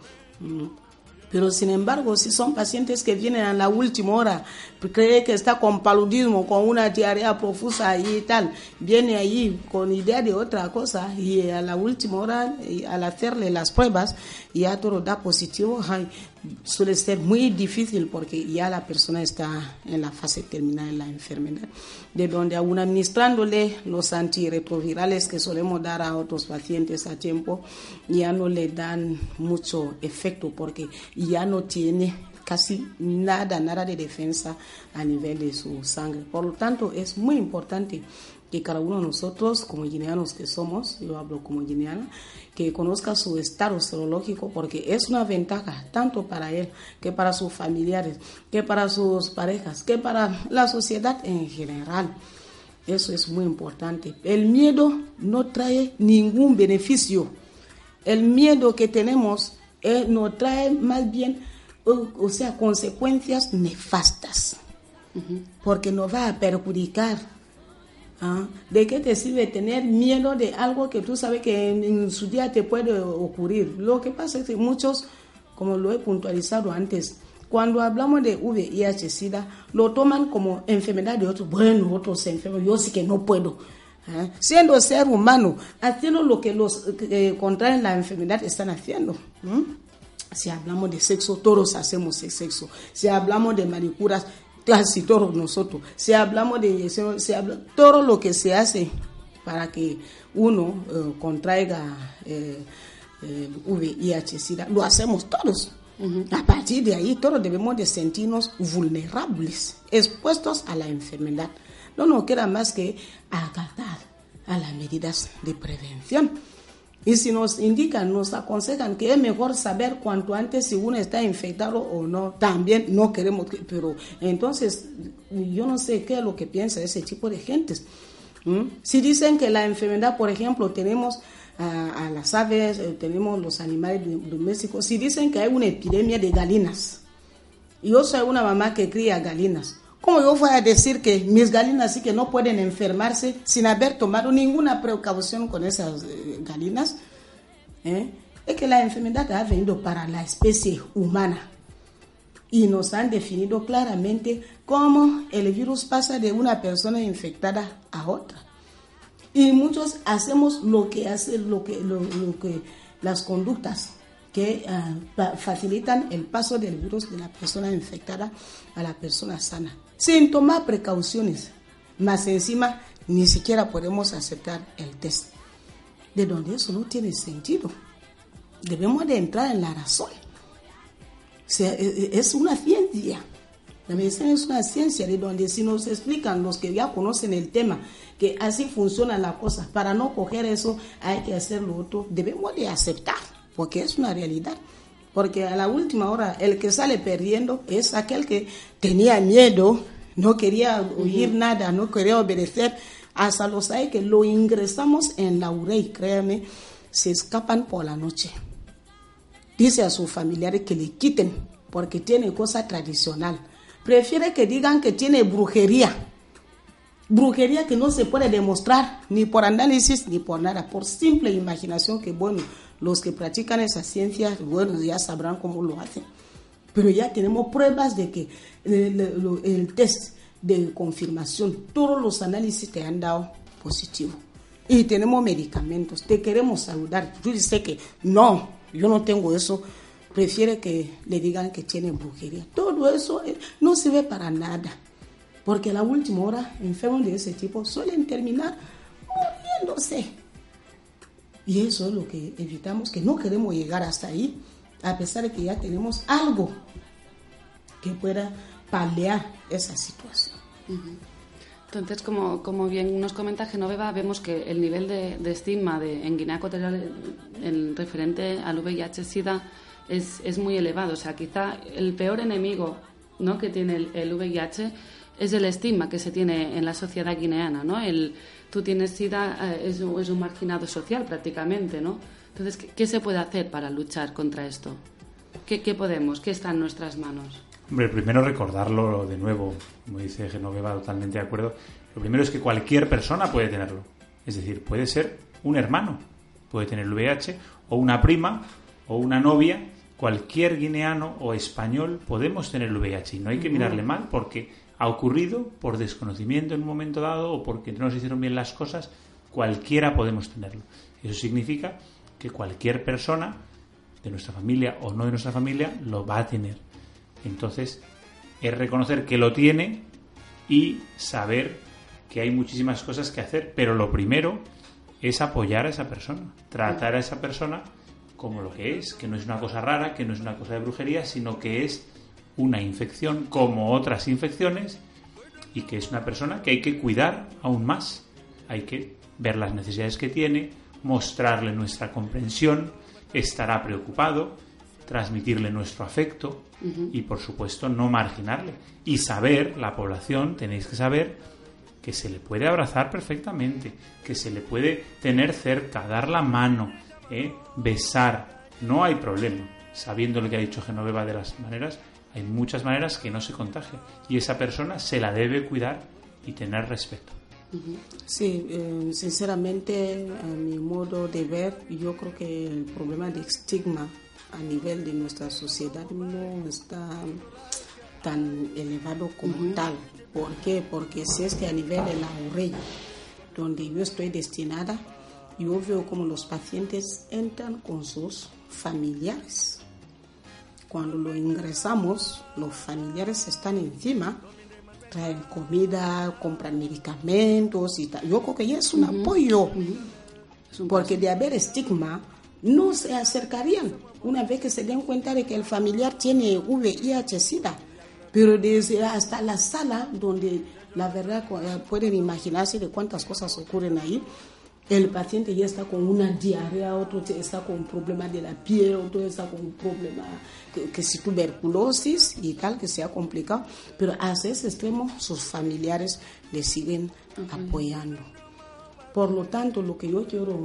Pero sin embargo, si son pacientes que vienen a la última hora, cree que está con paludismo, con una diarrea profusa y tal, viene ahí con idea de otra cosa, y a la última hora, al hacerle las pruebas, ya todo da positivo, suele ser muy difícil porque ya la persona está en la fase terminal de la enfermedad, de donde aún administrándole los antirretrovirales que solemos dar a otros pacientes a tiempo, ya no le dan mucho efecto porque ya no tiene casi nada de defensa a nivel de su sangre. Por lo tanto, es muy importante que cada uno de nosotros, como guineanos que somos, yo hablo como guineana, que conozca su estado serológico, porque es una ventaja tanto para él, que para sus familiares, que para sus parejas, que para la sociedad en general. Eso es muy importante. El miedo no trae ningún beneficio. El miedo que tenemos nos trae más bien, consecuencias nefastas, porque nos va a perjudicar. ¿De qué te sirve tener miedo de algo que tú sabes que en su día te puede ocurrir? Lo que pasa es que muchos, como lo he puntualizado antes, cuando hablamos de VIH-Sida, lo toman como enfermedad de otros. Bueno, otros se enferman, yo sí que no puedo. Siendo ser humano, haciendo lo que los contraen la enfermedad están haciendo. Si hablamos de sexo, todos hacemos sexo. Si hablamos de manicuras, casi todos nosotros. Si hablamos de inyección, todo lo que se hace para que uno contraiga VIH-Sida, lo hacemos todos. A partir de ahí, todos debemos de sentirnos vulnerables, expuestos a la enfermedad. No nos queda más que acatar a las medidas de prevención. Y si nos indican, nos aconsejan que es mejor saber cuanto antes si uno está infectado o no, también no queremos, pero entonces yo no sé qué es lo que piensa ese tipo de gentes. Si dicen que la enfermedad, por ejemplo, tenemos a las aves, tenemos los animales domésticos, si dicen que hay una epidemia de gallinas, yo soy una mamá que cría gallinas, ¿cómo yo voy a decir que mis gallinas sí que no pueden enfermarse sin haber tomado ninguna precaución con esas gallinas? Es que la enfermedad ha venido para la especie humana y nos han definido claramente cómo el virus pasa de una persona infectada a otra. Y muchos hacemos las conductas que facilitan el paso del virus de la persona infectada a la persona sana, sin tomar precauciones. Más encima, ni siquiera podemos aceptar el test, de donde eso no tiene sentido. Debemos de entrar en la razón. O sea, es una ciencia. La medicina es una ciencia de donde si nos explican los que ya conocen el tema, que así funciona la cosa, para no coger eso hay que hacer lo otro, debemos de aceptar. porque es una realidad. Porque a la última hora el que sale perdiendo es aquel que tenía miedo, no quería oír nada, no quería obedecer. Hasta los hay que lo ingresamos en la UREI, créanme, se escapan por la noche. Dice a sus familiares que le quiten porque tiene cosa tradicional. Prefiere que digan que tiene brujería. Brujería que no se puede demostrar ni por análisis ni por nada, por simple imaginación que, bueno, los que practican esa ciencia, bueno, ya sabrán cómo lo hacen. Pero ya tenemos pruebas de que el test de confirmación, todos los análisis te han dado positivo. Y tenemos medicamentos, te queremos ayudar. Tú dices que no, yo no tengo eso. Prefiere que le digan que tiene brujería. Todo eso no sirve para nada. Porque a la última hora, enfermos de ese tipo suelen terminar muriéndose. Y eso es lo que evitamos, que no queremos llegar hasta ahí, a pesar de que ya tenemos algo que pueda paliar esa situación. Entonces, como bien nos comenta Genoveva, vemos que el nivel de estigma en Guinea Ecuatorial en referente al VIH-Sida es muy elevado. O sea, quizá el peor enemigo, ¿no?, que tiene el VIH es el estigma que se tiene en la sociedad guineana, ¿no? Tú tienes SIDA, es un marginado social prácticamente, ¿no? Entonces, ¿qué se puede hacer para luchar contra esto? ¿Qué podemos? ¿Qué está en nuestras manos? Hombre, primero recordarlo de nuevo, como dice Genoveva, totalmente de acuerdo. Lo primero es que cualquier persona puede tenerlo. Es decir, puede ser un hermano, puede tener el VIH, o una prima, o una novia. Cualquier guineano o español podemos tener el VIH. Y no hay que mirarle mal porque ha ocurrido por desconocimiento en un momento dado o porque no nos hicieron bien las cosas. Cualquiera podemos tenerlo. Eso significa que cualquier persona de nuestra familia o no de nuestra familia lo va a tener. Entonces, es reconocer que lo tiene y saber que hay muchísimas cosas que hacer, pero lo primero es apoyar a esa persona, tratar a esa persona como lo que es, que no es una cosa rara, que no es una cosa de brujería, sino que es una infección como otras infecciones y que es una persona que hay que cuidar aún más. Hay que ver las necesidades que tiene, mostrarle nuestra comprensión, estará preocupado, transmitirle nuestro afecto y, por supuesto, no marginarle. Y saber, la población, tenéis que saber que se le puede abrazar perfectamente, que se le puede tener cerca, dar la mano, besar. No hay problema. Sabiendo lo que ha dicho Genoveva de las maneras, hay muchas maneras que no se contagia. Y esa persona se la debe cuidar y tener respeto. Sí, sinceramente, a mi modo de ver, yo creo que el problema de estigma a nivel de nuestra sociedad no está tan elevado como tal. ¿Por qué? Porque si es que a nivel de la UREI, donde yo estoy destinada, yo veo como los pacientes entran con sus familiares. Cuando lo ingresamos, los familiares están encima, traen comida, compran medicamentos y tal. Yo creo que ya es un apoyo, porque de haber estigma, no se acercarían una vez que se den cuenta de que el familiar tiene VIH-Sida. Pero desde hasta la sala, donde la verdad pueden imaginarse de cuántas cosas ocurren ahí, el paciente ya está con una diarrea, otro está con un problema de la piel, otro está con un problema que si tuberculosis y tal, que se ha complicado. Pero hasta ese extremo sus familiares le siguen apoyando. Por lo tanto, lo que yo quiero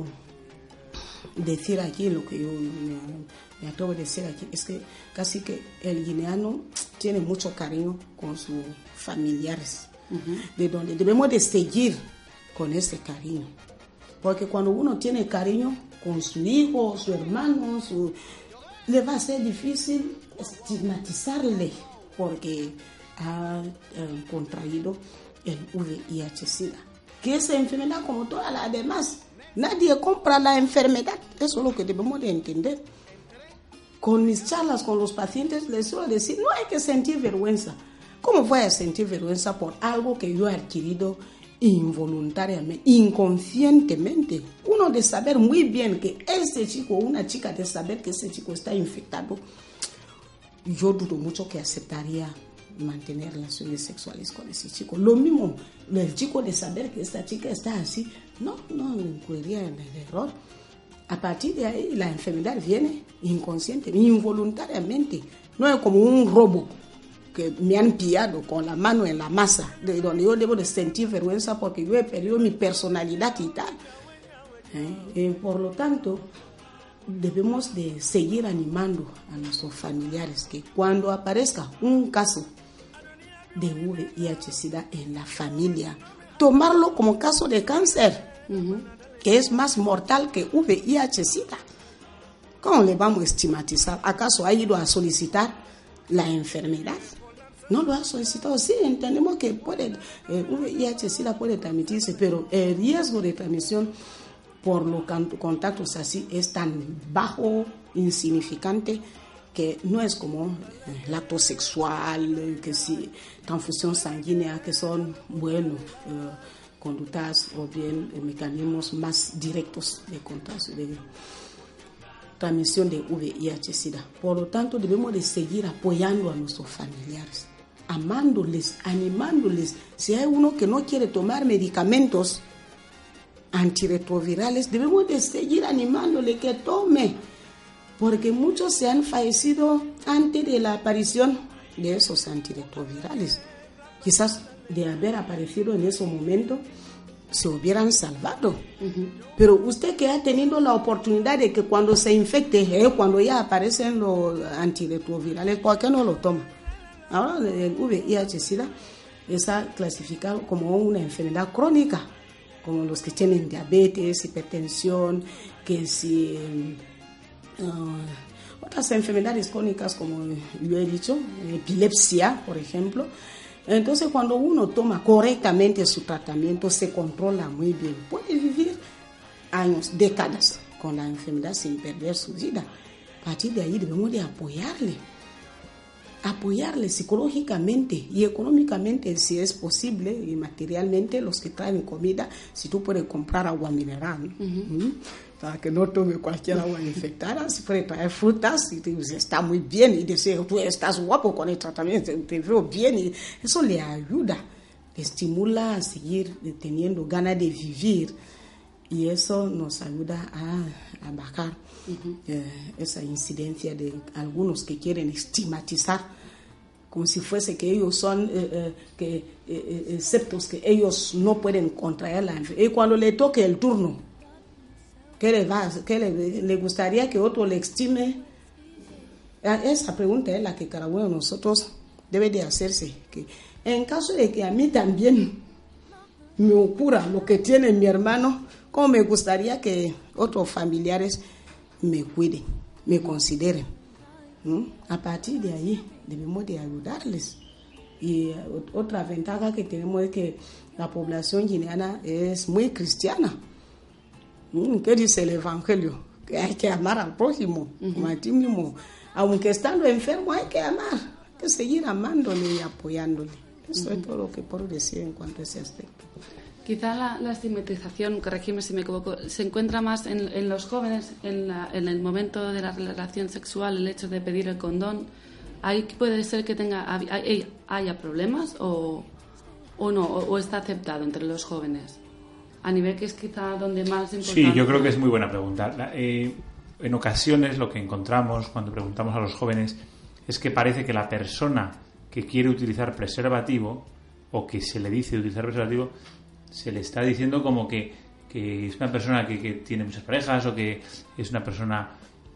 decir aquí, lo que yo me atrevo a decir aquí, es que casi que el guineano tiene mucho cariño con sus familiares, de donde debemos de seguir con ese cariño. Porque cuando uno tiene cariño con su hijo, su hermano, le va a ser difícil estigmatizarle porque ha contraído el VIH-Sida. Que esa enfermedad, como todas las demás, nadie compra la enfermedad. Eso es lo que debemos de entender. Con mis charlas con los pacientes les suelo decir, no hay que sentir vergüenza. ¿Cómo voy a sentir vergüenza por algo que yo he adquirido involuntariamente, inconscientemente? Uno de saber muy bien que ese chico o una chica de saber que ese chico está infectado, yo dudo mucho que aceptaría mantener relaciones sexuales con ese chico. Lo mismo, el chico de saber que esta chica está así, no incurriría en el error. A partir de ahí la enfermedad viene inconsciente, involuntariamente. No es como un robo que me han pillado con la mano en la masa, de donde yo debo de sentir vergüenza porque yo he perdido mi personalidad y tal. Por lo tanto, debemos de seguir animando a nuestros familiares que cuando aparezca un caso de VIH-Sida en la familia, tomarlo como caso de cáncer, que es más mortal que VIH-Sida. ¿Cómo le vamos a estigmatizar? ¿Acaso ha ido a solicitar la enfermedad? No lo ha solicitado. Sí, entendemos que VIH-Sida puede transmitirse, pero el riesgo de transmisión por los contactos así es tan bajo, insignificante, que no es como el acto sexual, que sí, transfusión sanguínea, que son conductas o bien mecanismos más directos de contagio, de transmisión de VIH-Sida. Por lo tanto, debemos de seguir apoyando a nuestros familiares, amándoles, animándoles. Si hay uno que no quiere tomar medicamentos antirretrovirales, debemos de seguir animándole que tome, porque muchos se han fallecido antes de la aparición de esos antirretrovirales. Quizás de haber aparecido en ese momento se hubieran salvado. Pero usted que ha tenido la oportunidad de que cuando se infecte, cuando ya aparecen los antirretrovirales, ¿por qué no lo toma? Ahora el VIH-Sida está clasificado como una enfermedad crónica, como los que tienen diabetes, hipertensión, que si otras enfermedades crónicas, como yo he dicho, epilepsia, por ejemplo. Entonces, cuando uno toma correctamente su tratamiento, se controla muy bien. Puede vivir años, décadas con la enfermedad sin perder su vida. A partir de ahí debemos de apoyarle psicológicamente y económicamente si es posible, y materialmente los que traen comida, si tú puedes comprar agua mineral, para que no tome cualquier agua infectada, si puede traer frutas, y está muy bien, y decir, tú estás guapo con el tratamiento, te veo bien, y eso le ayuda, le estimula a seguir teniendo ganas de vivir, y eso nos ayuda a bajar esa incidencia de algunos que quieren estigmatizar como si fuese que ellos son exceptos, que ellos no pueden contraer la enfermedad. Y cuando le toque el turno, ¿qué le gustaría que otro le estime? Esa pregunta es la que cada uno de nosotros debe de hacerse. Que en caso de que a mí también me ocurra lo que tiene mi hermano, ¿cómo me gustaría que otros familiares me cuiden, me consideren? A partir de ahí debemos de ayudarles. Y otra ventaja que tenemos es que la población guineana es muy cristiana. ¿Qué dice el Evangelio? Que hay que amar al prójimo, como a ti mismo. Aunque estando enfermo hay que amar, hay que seguir amándole y apoyándole. Eso es todo lo que puedo decir en cuanto a ese aspecto. Quizá la estigmatización, corregidme si me equivoco, se encuentra más en los jóvenes, en el momento de la relación sexual, el hecho de pedir el condón. Ahí puede ser que haya problemas o no, o está aceptado entre los jóvenes, a nivel que es quizá donde más importante. Sí, yo creo que es muy buena pregunta. En ocasiones lo que encontramos cuando preguntamos a los jóvenes es que parece que la persona que quiere utilizar preservativo o que se le dice utilizar preservativo se le está diciendo como que es una persona que tiene muchas parejas o que es una persona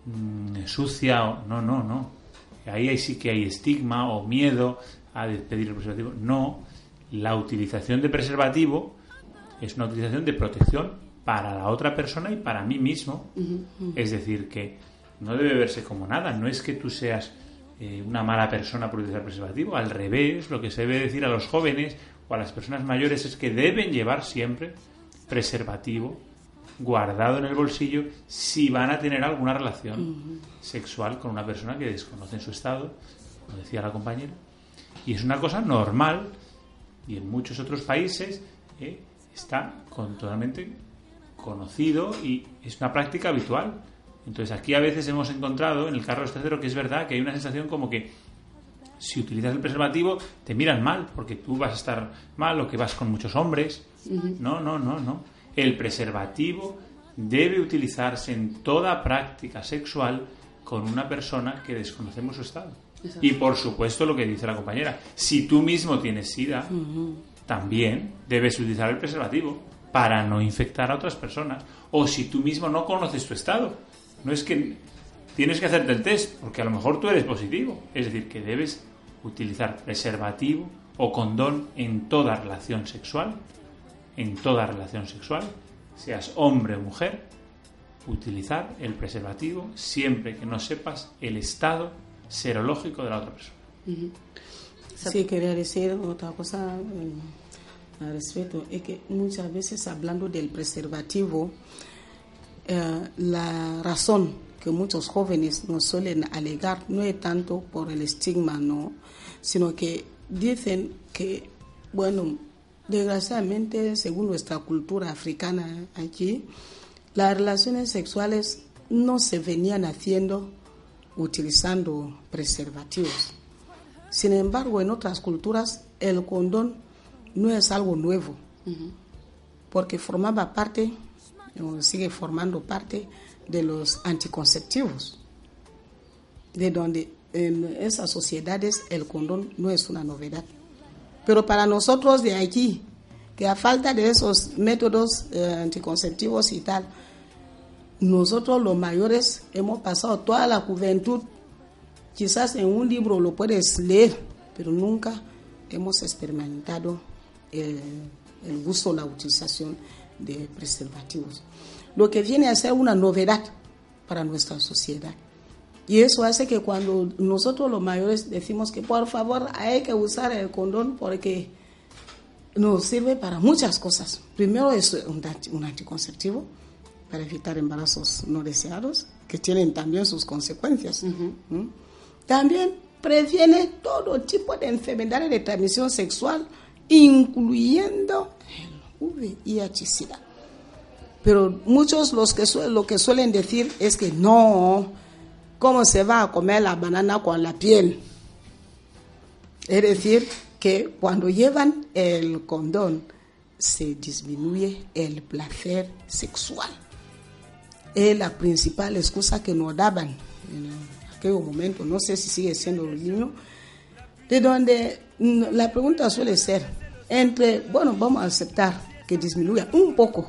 sucia. No. Ahí sí que hay estigma o miedo a pedir el preservativo. No, la utilización de preservativo es una utilización de protección para la otra persona y para mí mismo. Es decir, que no debe verse como nada. No es que tú seas una mala persona por utilizar preservativo. Al revés, lo que se debe decir a los jóvenes o a las personas mayores es que deben llevar siempre preservativo guardado en el bolsillo si van a tener alguna relación sexual con una persona que desconocen su estado, como decía la compañera. Y es una cosa normal y en muchos otros países está totalmente conocido y es una práctica habitual. Entonces aquí a veces hemos encontrado en el carro tercero que es verdad que hay una sensación como que si utilizas el preservativo te miran mal porque tú vas a estar mal o que vas con muchos hombres. No. El preservativo debe utilizarse en toda práctica sexual con una persona que desconocemos su estado. Exacto. Y por supuesto lo que dice la compañera, si tú mismo tienes SIDA, también debes utilizar el preservativo para no infectar a otras personas. O si tú mismo no conoces tu estado, no es que tienes que hacerte el test, porque a lo mejor tú eres positivo. Es decir, que debes utilizar preservativo o condón en toda relación sexual, seas hombre o mujer, utilizar el preservativo siempre que no sepas el estado serológico de la otra persona. Sí, quería decir otra cosa al respecto, es que muchas veces hablando del preservativo, la razón que muchos jóvenes nos suelen alegar no es tanto por el estigma, no, sino que dicen que, bueno, desgraciadamente, según nuestra cultura africana aquí, las relaciones sexuales no se venían haciendo utilizando preservativos. Sin embargo, en otras culturas, el condón no es algo nuevo, porque formaba parte, o sigue formando parte, de los anticonceptivos, de donde en esas sociedades el condón no es una novedad. Pero para nosotros de aquí, que a falta de esos métodos anticonceptivos y tal, nosotros los mayores hemos pasado toda la juventud, quizás en un libro lo puedes leer, pero nunca hemos experimentado el uso o la utilización de preservativos. Lo que viene a ser una novedad para nuestra sociedad. Y eso hace que cuando nosotros los mayores decimos que por favor hay que usar el condón porque nos sirve para muchas cosas. Primero es un anticonceptivo para evitar embarazos no deseados, que tienen también sus consecuencias. También previene todo tipo de enfermedades de transmisión sexual, incluyendo el VIH-Sida. Pero muchos lo que suelen decir es que no, ¿cómo se va a comer la banana con la piel? Es decir, que cuando llevan el condón se disminuye el placer sexual. Es la principal excusa que nos daban en aquel momento, no sé si sigue siendo el niño, de donde la pregunta suele ser, vamos a aceptar que disminuya un poco,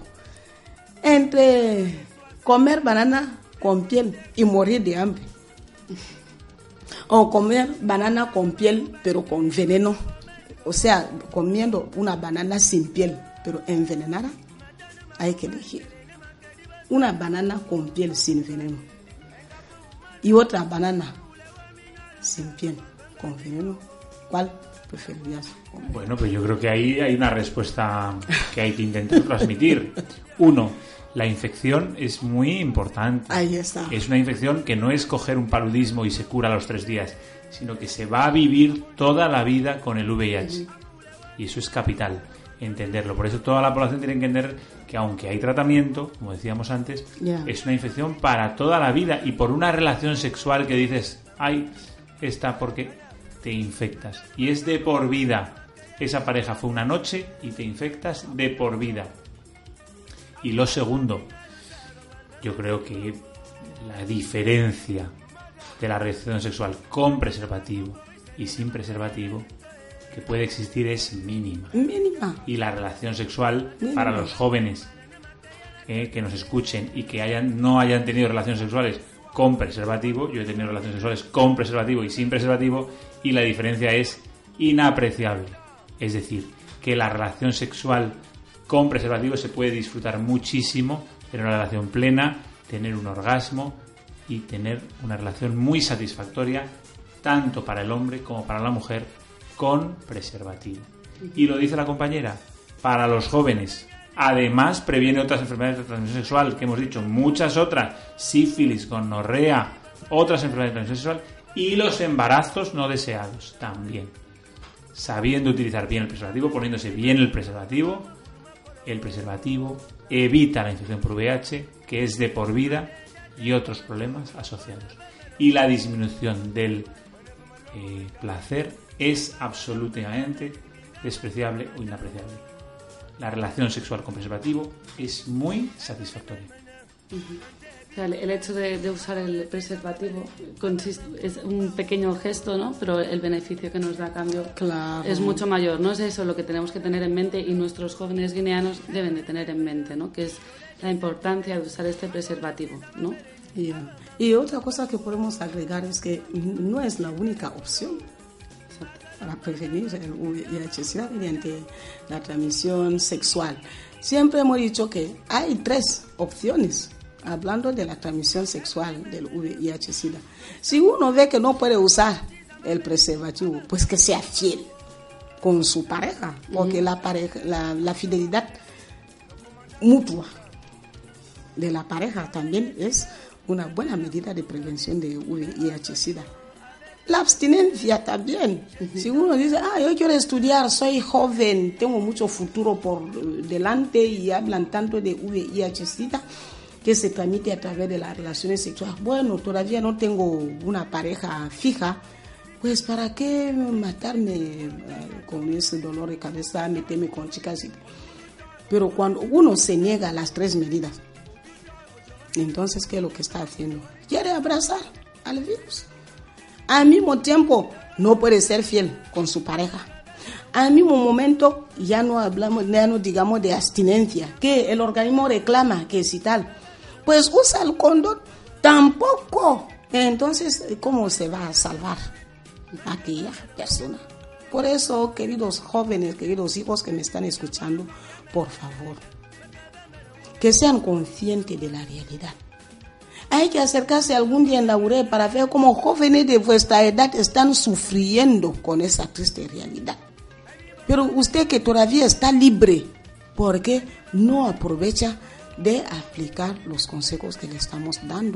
entre comer banana con piel y morir de hambre, o comer banana con piel pero con veneno, o sea, comiendo una banana sin piel pero envenenada, hay que elegir una banana con piel sin veneno y otra banana sin piel con veneno. ¿Cuál preferirías comer? Bueno, pues yo creo que ahí hay una respuesta que hay que intentar transmitir. Uno, la infección es muy importante. Ahí está. Es una infección que no es coger un paludismo y se cura a los 3 días, sino que se va a vivir toda la vida con el VIH. Y eso es capital, entenderlo. Por eso toda la población tiene que entender que aunque hay tratamiento, como decíamos antes, es una infección para toda la vida. Y por una relación sexual que dices, ay, está porque te infectas. Y es de por vida. Esa pareja fue una noche y te infectas de por vida. Y lo segundo, yo creo que la diferencia de la relación sexual con preservativo y sin preservativo que puede existir es mínima. Y la relación sexual para los jóvenes que nos escuchen y que no hayan tenido relaciones sexuales con preservativo, yo he tenido relaciones sexuales con preservativo y sin preservativo, y la diferencia es inapreciable. Es decir, que la relación sexual con preservativo se puede disfrutar muchísimo, tener una relación plena, tener un orgasmo y tener una relación muy satisfactoria tanto para el hombre como para la mujer con preservativo. Y lo dice la compañera, para los jóvenes. Además, previene otras enfermedades de transmisión sexual, que hemos dicho, muchas otras, sífilis, gonorrea, otras enfermedades de transmisión sexual y los embarazos no deseados también. Sabiendo utilizar bien el preservativo, poniéndose bien el preservativo evita la infección por VIH, que es de por vida, y otros problemas asociados. Y la disminución del placer es absolutamente despreciable o inapreciable. La relación sexual con preservativo es muy satisfactoria. O sea, el hecho de usar el preservativo es un pequeño gesto, ¿no? Pero el beneficio que nos da a cambio es mucho mayor, ¿no? Es eso lo que tenemos que tener en mente y nuestros jóvenes guineanos deben de tener en mente, ¿no? Que es la importancia de usar este preservativo, ¿no? Y otra cosa que podemos agregar es que no es la única opción para prevenir el VIH-Sida mediante la transmisión sexual. Siempre hemos dicho que hay 3 opciones hablando de la transmisión sexual del VIH-Sida. Si uno ve que no puede usar el preservativo, pues que sea fiel con su pareja, porque la fidelidad mutua de la pareja también es una buena medida de prevención de VIH-Sida. La abstinencia también. Si uno dice, yo quiero estudiar, soy joven, tengo mucho futuro por delante y hablan tanto de VIH-Sida que se transmite a través de las relaciones sexuales. Bueno, todavía no tengo una pareja fija, pues ¿para qué matarme con ese dolor de cabeza, meterme con chicas? Pero cuando uno se niega a las 3 medidas, entonces, ¿qué es lo que está haciendo? Quiere abrazar al virus. Al mismo tiempo, no puede ser fiel con su pareja. Al mismo momento, ya no digamos de abstinencia, que el organismo reclama que si tal, pues usa el condón, tampoco. Entonces, ¿cómo se va a salvar aquella persona? Por eso, queridos jóvenes, queridos hijos que me están escuchando, por favor, que sean conscientes de la realidad. Hay que acercarse algún día en la URE para ver cómo jóvenes de vuestra edad están sufriendo con esa triste realidad. Pero usted que todavía está libre, ¿por qué no aprovecha de aplicar los consejos que le estamos dando?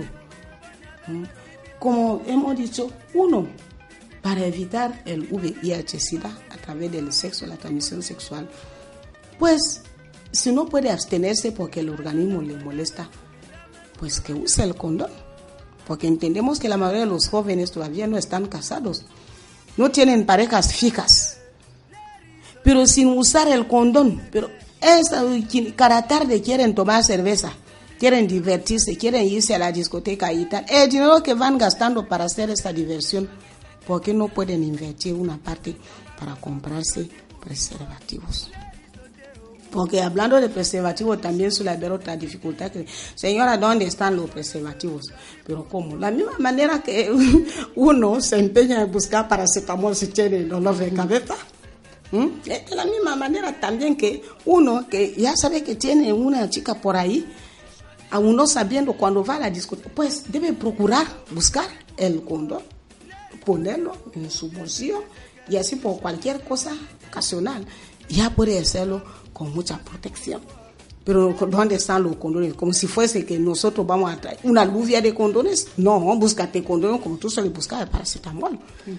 Como hemos dicho, 1, para evitar el VIH-Sida a través del sexo, la transmisión sexual, pues si no puede abstenerse porque el organismo le molesta, pues que use el condón, porque entendemos que la mayoría de los jóvenes todavía no están casados, no tienen parejas fijas, pero sin usar el condón, pero cada tarde quieren tomar cerveza, quieren divertirse, quieren irse a la discoteca y tal, el dinero que van gastando para hacer esta diversión, ¿por qué no pueden invertir una parte para comprarse preservativos? Porque hablando de preservativos también suele haber otra dificultad. Señora, ¿dónde están los preservativos? Pero ¿cómo? La misma manera que uno se empeña en buscar paracetamol si tiene dolor de cabeza. De la misma manera también que uno que ya sabe que tiene una chica por ahí, aún no sabiendo cuando va a la discoteca, pues debe procurar buscar el condón, ponerlo en su bolsillo y así por cualquier cosa ocasional ya puede hacerlo con mucha protección. Pero ¿dónde están los condones? Como si fuese que nosotros vamos a traer una lluvia de condones. No, búscate condones como tú sueles buscar el paracetamol.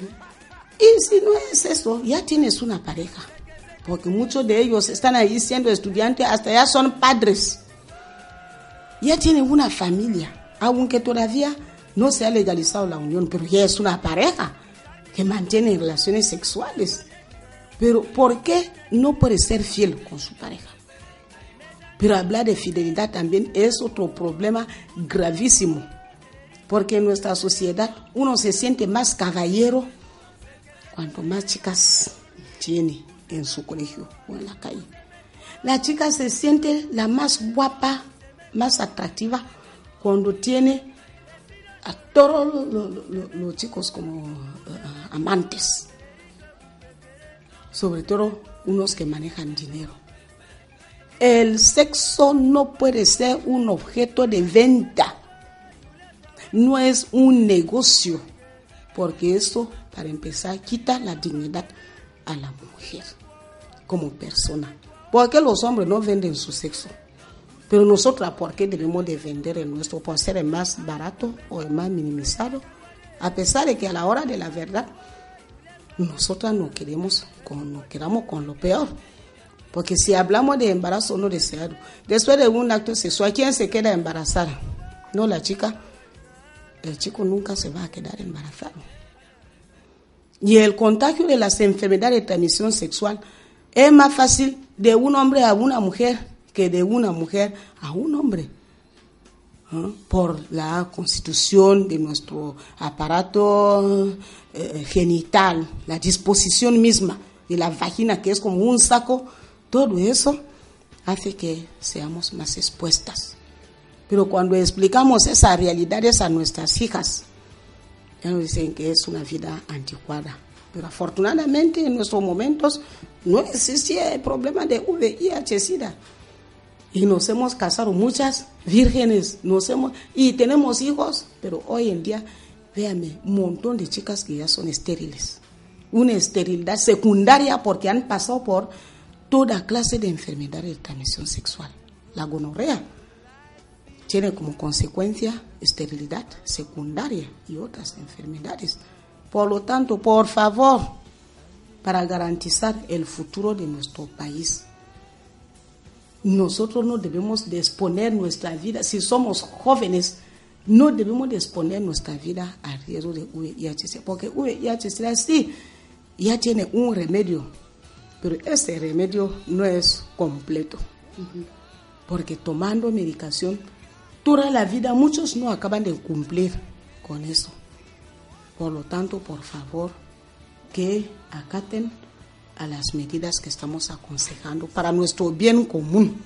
Y si no es eso, ya tienes una pareja. Porque muchos de ellos están ahí siendo estudiantes, hasta ya son padres. Ya tienen una familia, aunque todavía no se ha legalizado la unión, pero ya es una pareja que mantiene relaciones sexuales. Pero ¿por qué no puede ser fiel con su pareja? Pero hablar de fidelidad también es otro problema gravísimo, porque en nuestra sociedad uno se siente más caballero cuanto más chicas tiene en su colegio o en la calle. La chica se siente la más guapa, más atractiva cuando tiene a todos los chicos como amantes. Sobre todo unos que manejan dinero. El sexo no puede ser un objeto de venta, no es un negocio, porque eso, para empezar, quita la dignidad a la mujer como persona. Porque los hombres no venden su sexo, pero nosotras, ¿por qué debemos de vender el nuestro? ¿Por ser el más barato o el más minimizado? A pesar de que a la hora de la verdad, nosotras nos quedamos con lo peor. Porque si hablamos de embarazo no deseado, después de un acto sexual, ¿quién se queda embarazada? No la chica. El chico nunca se va a quedar embarazado. Y el contagio de las enfermedades de transmisión sexual es más fácil de un hombre a una mujer que de una mujer a un hombre. por la constitución de nuestro aparato genital, la disposición misma de la vagina, que es como un saco, todo eso hace que seamos más expuestas. Pero cuando explicamos esas realidades a nuestras hijas, ya nos dicen que es una vida anticuada. Pero afortunadamente en nuestros momentos no existía el problema de VIH-Sida. Y nos hemos casado muchas vírgenes, y tenemos hijos, pero hoy en día, véanme, un montón de chicas que ya son estériles. Una esterilidad secundaria porque han pasado por toda clase de enfermedades de transmisión sexual. La gonorrea tiene como consecuencia esterilidad secundaria y otras enfermedades. Por lo tanto, por favor, para garantizar el futuro de nuestro país, nosotros no debemos de exponer nuestra vida. Si somos jóvenes, no debemos de exponer nuestra vida a riesgo de VIH, porque VIH sí ya tiene un remedio, pero ese remedio no es completo, porque tomando medicación toda la vida muchos no acaban de cumplir con eso. Por lo tanto, por favor, que acaten a las medidas que estamos aconsejando para nuestro bien común.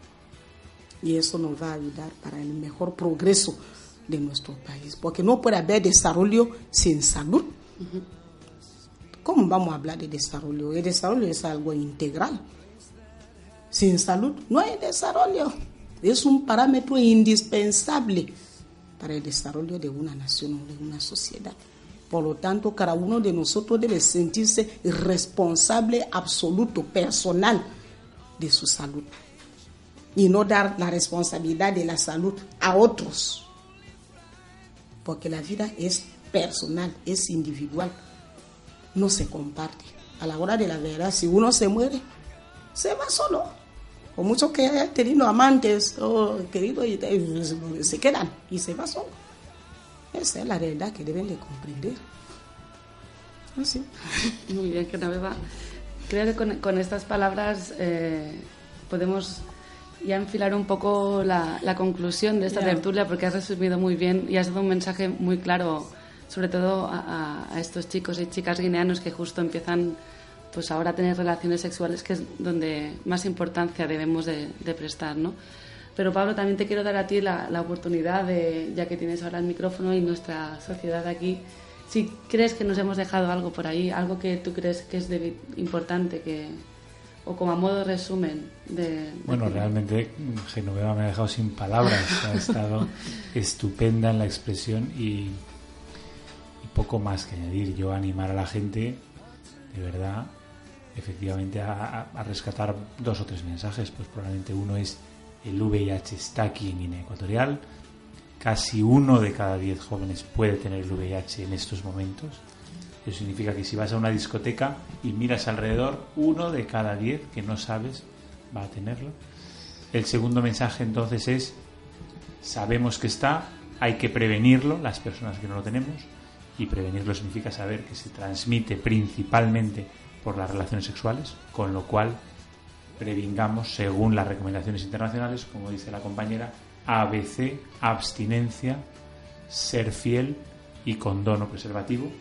Y eso nos va a ayudar para el mejor progreso de nuestro país. Porque no puede haber desarrollo sin salud. ¿Cómo vamos a hablar de desarrollo? El desarrollo es algo integral. Sin salud no hay desarrollo. Es un parámetro indispensable para el desarrollo de una nación o de una sociedad. Por lo tanto, cada uno de nosotros debe sentirse responsable absoluto, personal, de su salud. Y no dar la responsabilidad de la salud a otros. Porque la vida es personal, es individual. No se comparte. A la hora de la verdad, si uno se muere, se va solo. O muchos que hayan tenido amantes o queridos, se quedan y se va solo. Esa es la realidad que deben de comprender. ¿Sí? Muy bien, Genoveva. Creo que con estas palabras podemos ya enfilar un poco la conclusión de esta tertulia, porque has resumido muy bien y has dado un mensaje muy claro, sobre todo a estos chicos y chicas guineanos que justo empiezan pues ahora a tener relaciones sexuales, que es donde más importancia debemos de prestar, ¿no? Pero Pablo, también te quiero dar a ti la oportunidad de, ya que tienes ahora el micrófono y nuestra sociedad aquí, si crees que nos hemos dejado algo por ahí, algo que tú crees que es importante, o como a modo de resumen. Bueno, realmente Genoveva me ha dejado sin palabras, ha estado estupenda en la expresión y poco más que añadir. Yo animar a la gente, de verdad, efectivamente a rescatar 2 o 3 mensajes. Pues probablemente uno es: el VIH está aquí en Guinea Ecuatorial. Casi 1 de cada 10 jóvenes puede tener el VIH en estos momentos. Eso significa que si vas a una discoteca y miras alrededor, 1 de cada 10 que no sabes va a tenerlo. El segundo mensaje entonces es: sabemos que está, hay que prevenirlo, las personas que no lo tenemos, y prevenirlo significa saber que se transmite principalmente por las relaciones sexuales, con lo cual previngamos, según las recomendaciones internacionales, como dice la compañera, ABC, abstinencia, ser fiel y condón o preservativo.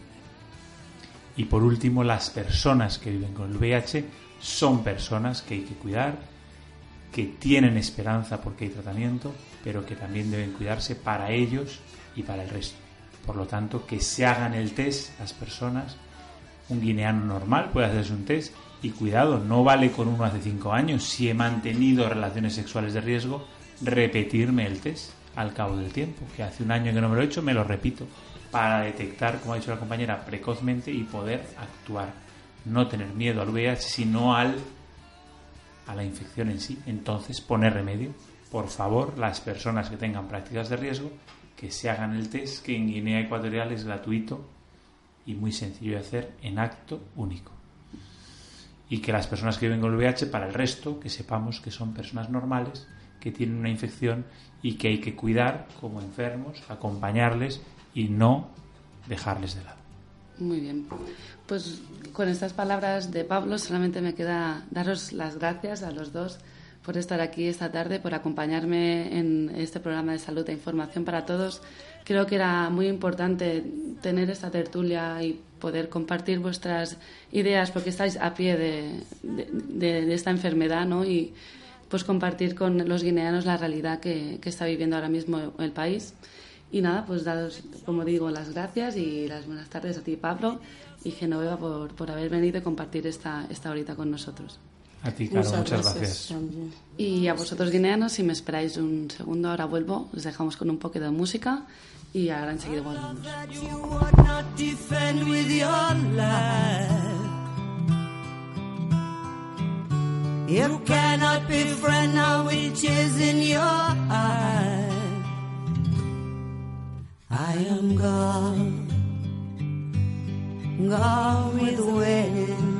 Y por último, las personas que viven con el VIH son personas que hay que cuidar, que tienen esperanza porque hay tratamiento, pero que también deben cuidarse para ellos y para el resto. Por lo tanto, que se hagan el test las personas. Un guineano normal puede hacerse un test. Y cuidado, no vale con uno hace 5 años. Si he mantenido relaciones sexuales de riesgo, repetirme el test al cabo del tiempo. Que hace 1 año que no me lo he hecho, me lo repito. Para detectar, como ha dicho la compañera, precozmente y poder actuar. No tener miedo al VIH, sino a la infección en sí. Entonces, poner remedio. Por favor, las personas que tengan prácticas de riesgo, que se hagan el test, que en Guinea Ecuatorial es gratuito y muy sencillo de hacer en acto único. Y que las personas que viven con el VIH, para el resto, que sepamos que son personas normales, que tienen una infección y que hay que cuidar como enfermos, acompañarles y no dejarles de lado. Muy bien. Pues con estas palabras de Pablo solamente me queda daros las gracias a los dos por estar aquí esta tarde, por acompañarme en este programa de salud e información para todos. Creo que era muy importante tener esta tertulia y poder compartir vuestras ideas, porque estáis a pie de esta enfermedad, ¿no? Y pues compartir con los guineanos la realidad que está viviendo ahora mismo el país. Y nada, pues daros, como digo, las gracias y las buenas tardes a ti, Pablo, y Genoveva por haber venido y compartir esta horita con nosotros. A ti, Caro, muchas gracias. Y a vosotros, guineanos, si me esperáis un segundo, ahora vuelvo. Les dejamos con un poquito de música y ahora enseguida volvemos. You cannot befriend now which is in your eye. I am gone, gone with the wind.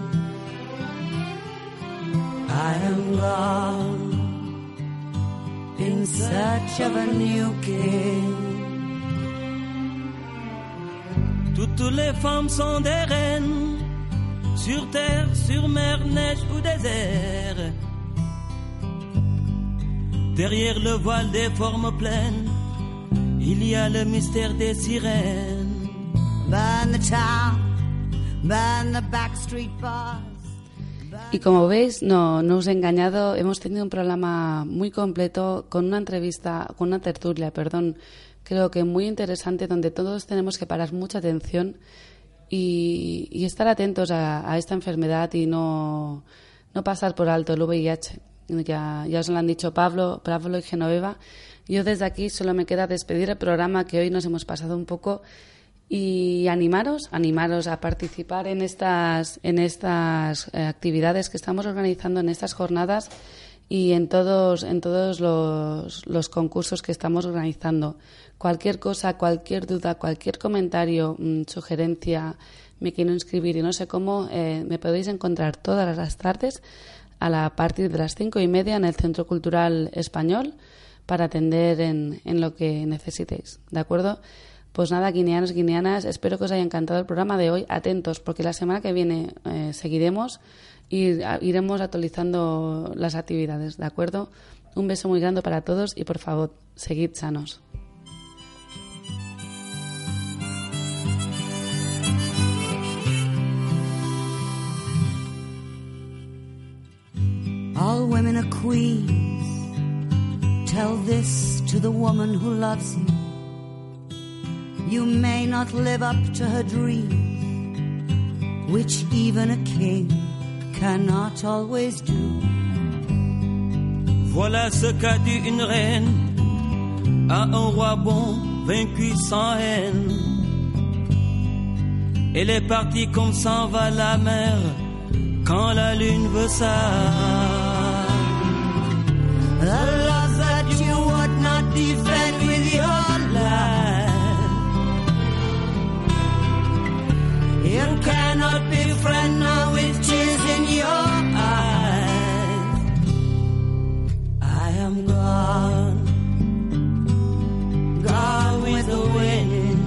I am gone in search of a new king. Toutes les femmes sont des reines, sur terre, sur mer, neige ou désert. Derrière le voile des formes pleines, il y a le mystère des sirènes. Burn the town, burn the backstreet bars. Y como veis, no os he engañado, hemos tenido un programa muy completo con una entrevista, con una tertulia, creo que muy interesante, donde todos tenemos que parar mucha atención y estar atentos a esta enfermedad y no pasar por alto el VIH. Ya os lo han dicho Pablo y Genoveva. Yo desde aquí solo me queda despedir el programa, que hoy nos hemos pasado un poco, y animaros a participar en estas actividades que estamos organizando, en estas jornadas y en todos los concursos que estamos organizando. Cualquier cosa, cualquier duda, cualquier comentario, sugerencia, me quiero inscribir y no sé cómo, me podéis encontrar todas las tardes a partir de las 5:30 en el Centro Cultural Español para atender en lo que necesitéis, ¿de acuerdo? Pues nada, guineanos, guineanas, espero que os haya encantado el programa de hoy. Atentos, porque la semana que viene seguiremos y iremos actualizando las actividades, ¿de acuerdo? Un beso muy grande para todos y, por favor, seguid sanos. All women are queens. Tell this to the woman who loves you. You may not live up to her dreams, which even a king cannot always do. Voilà ce qu'a dit une reine à un roi bon, vaincu sans haine. Elle est partie comme s'en va la mer quand la lune veut ça. The love that you would not defend with your life, you cannot befriend now with tears in your eyes. I am gone, gone with the wind.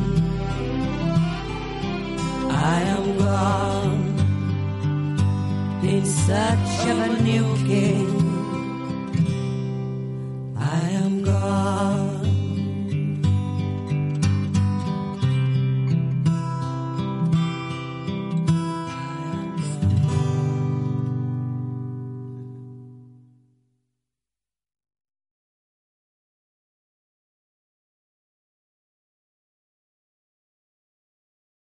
I am gone in search of a new king. I am gone.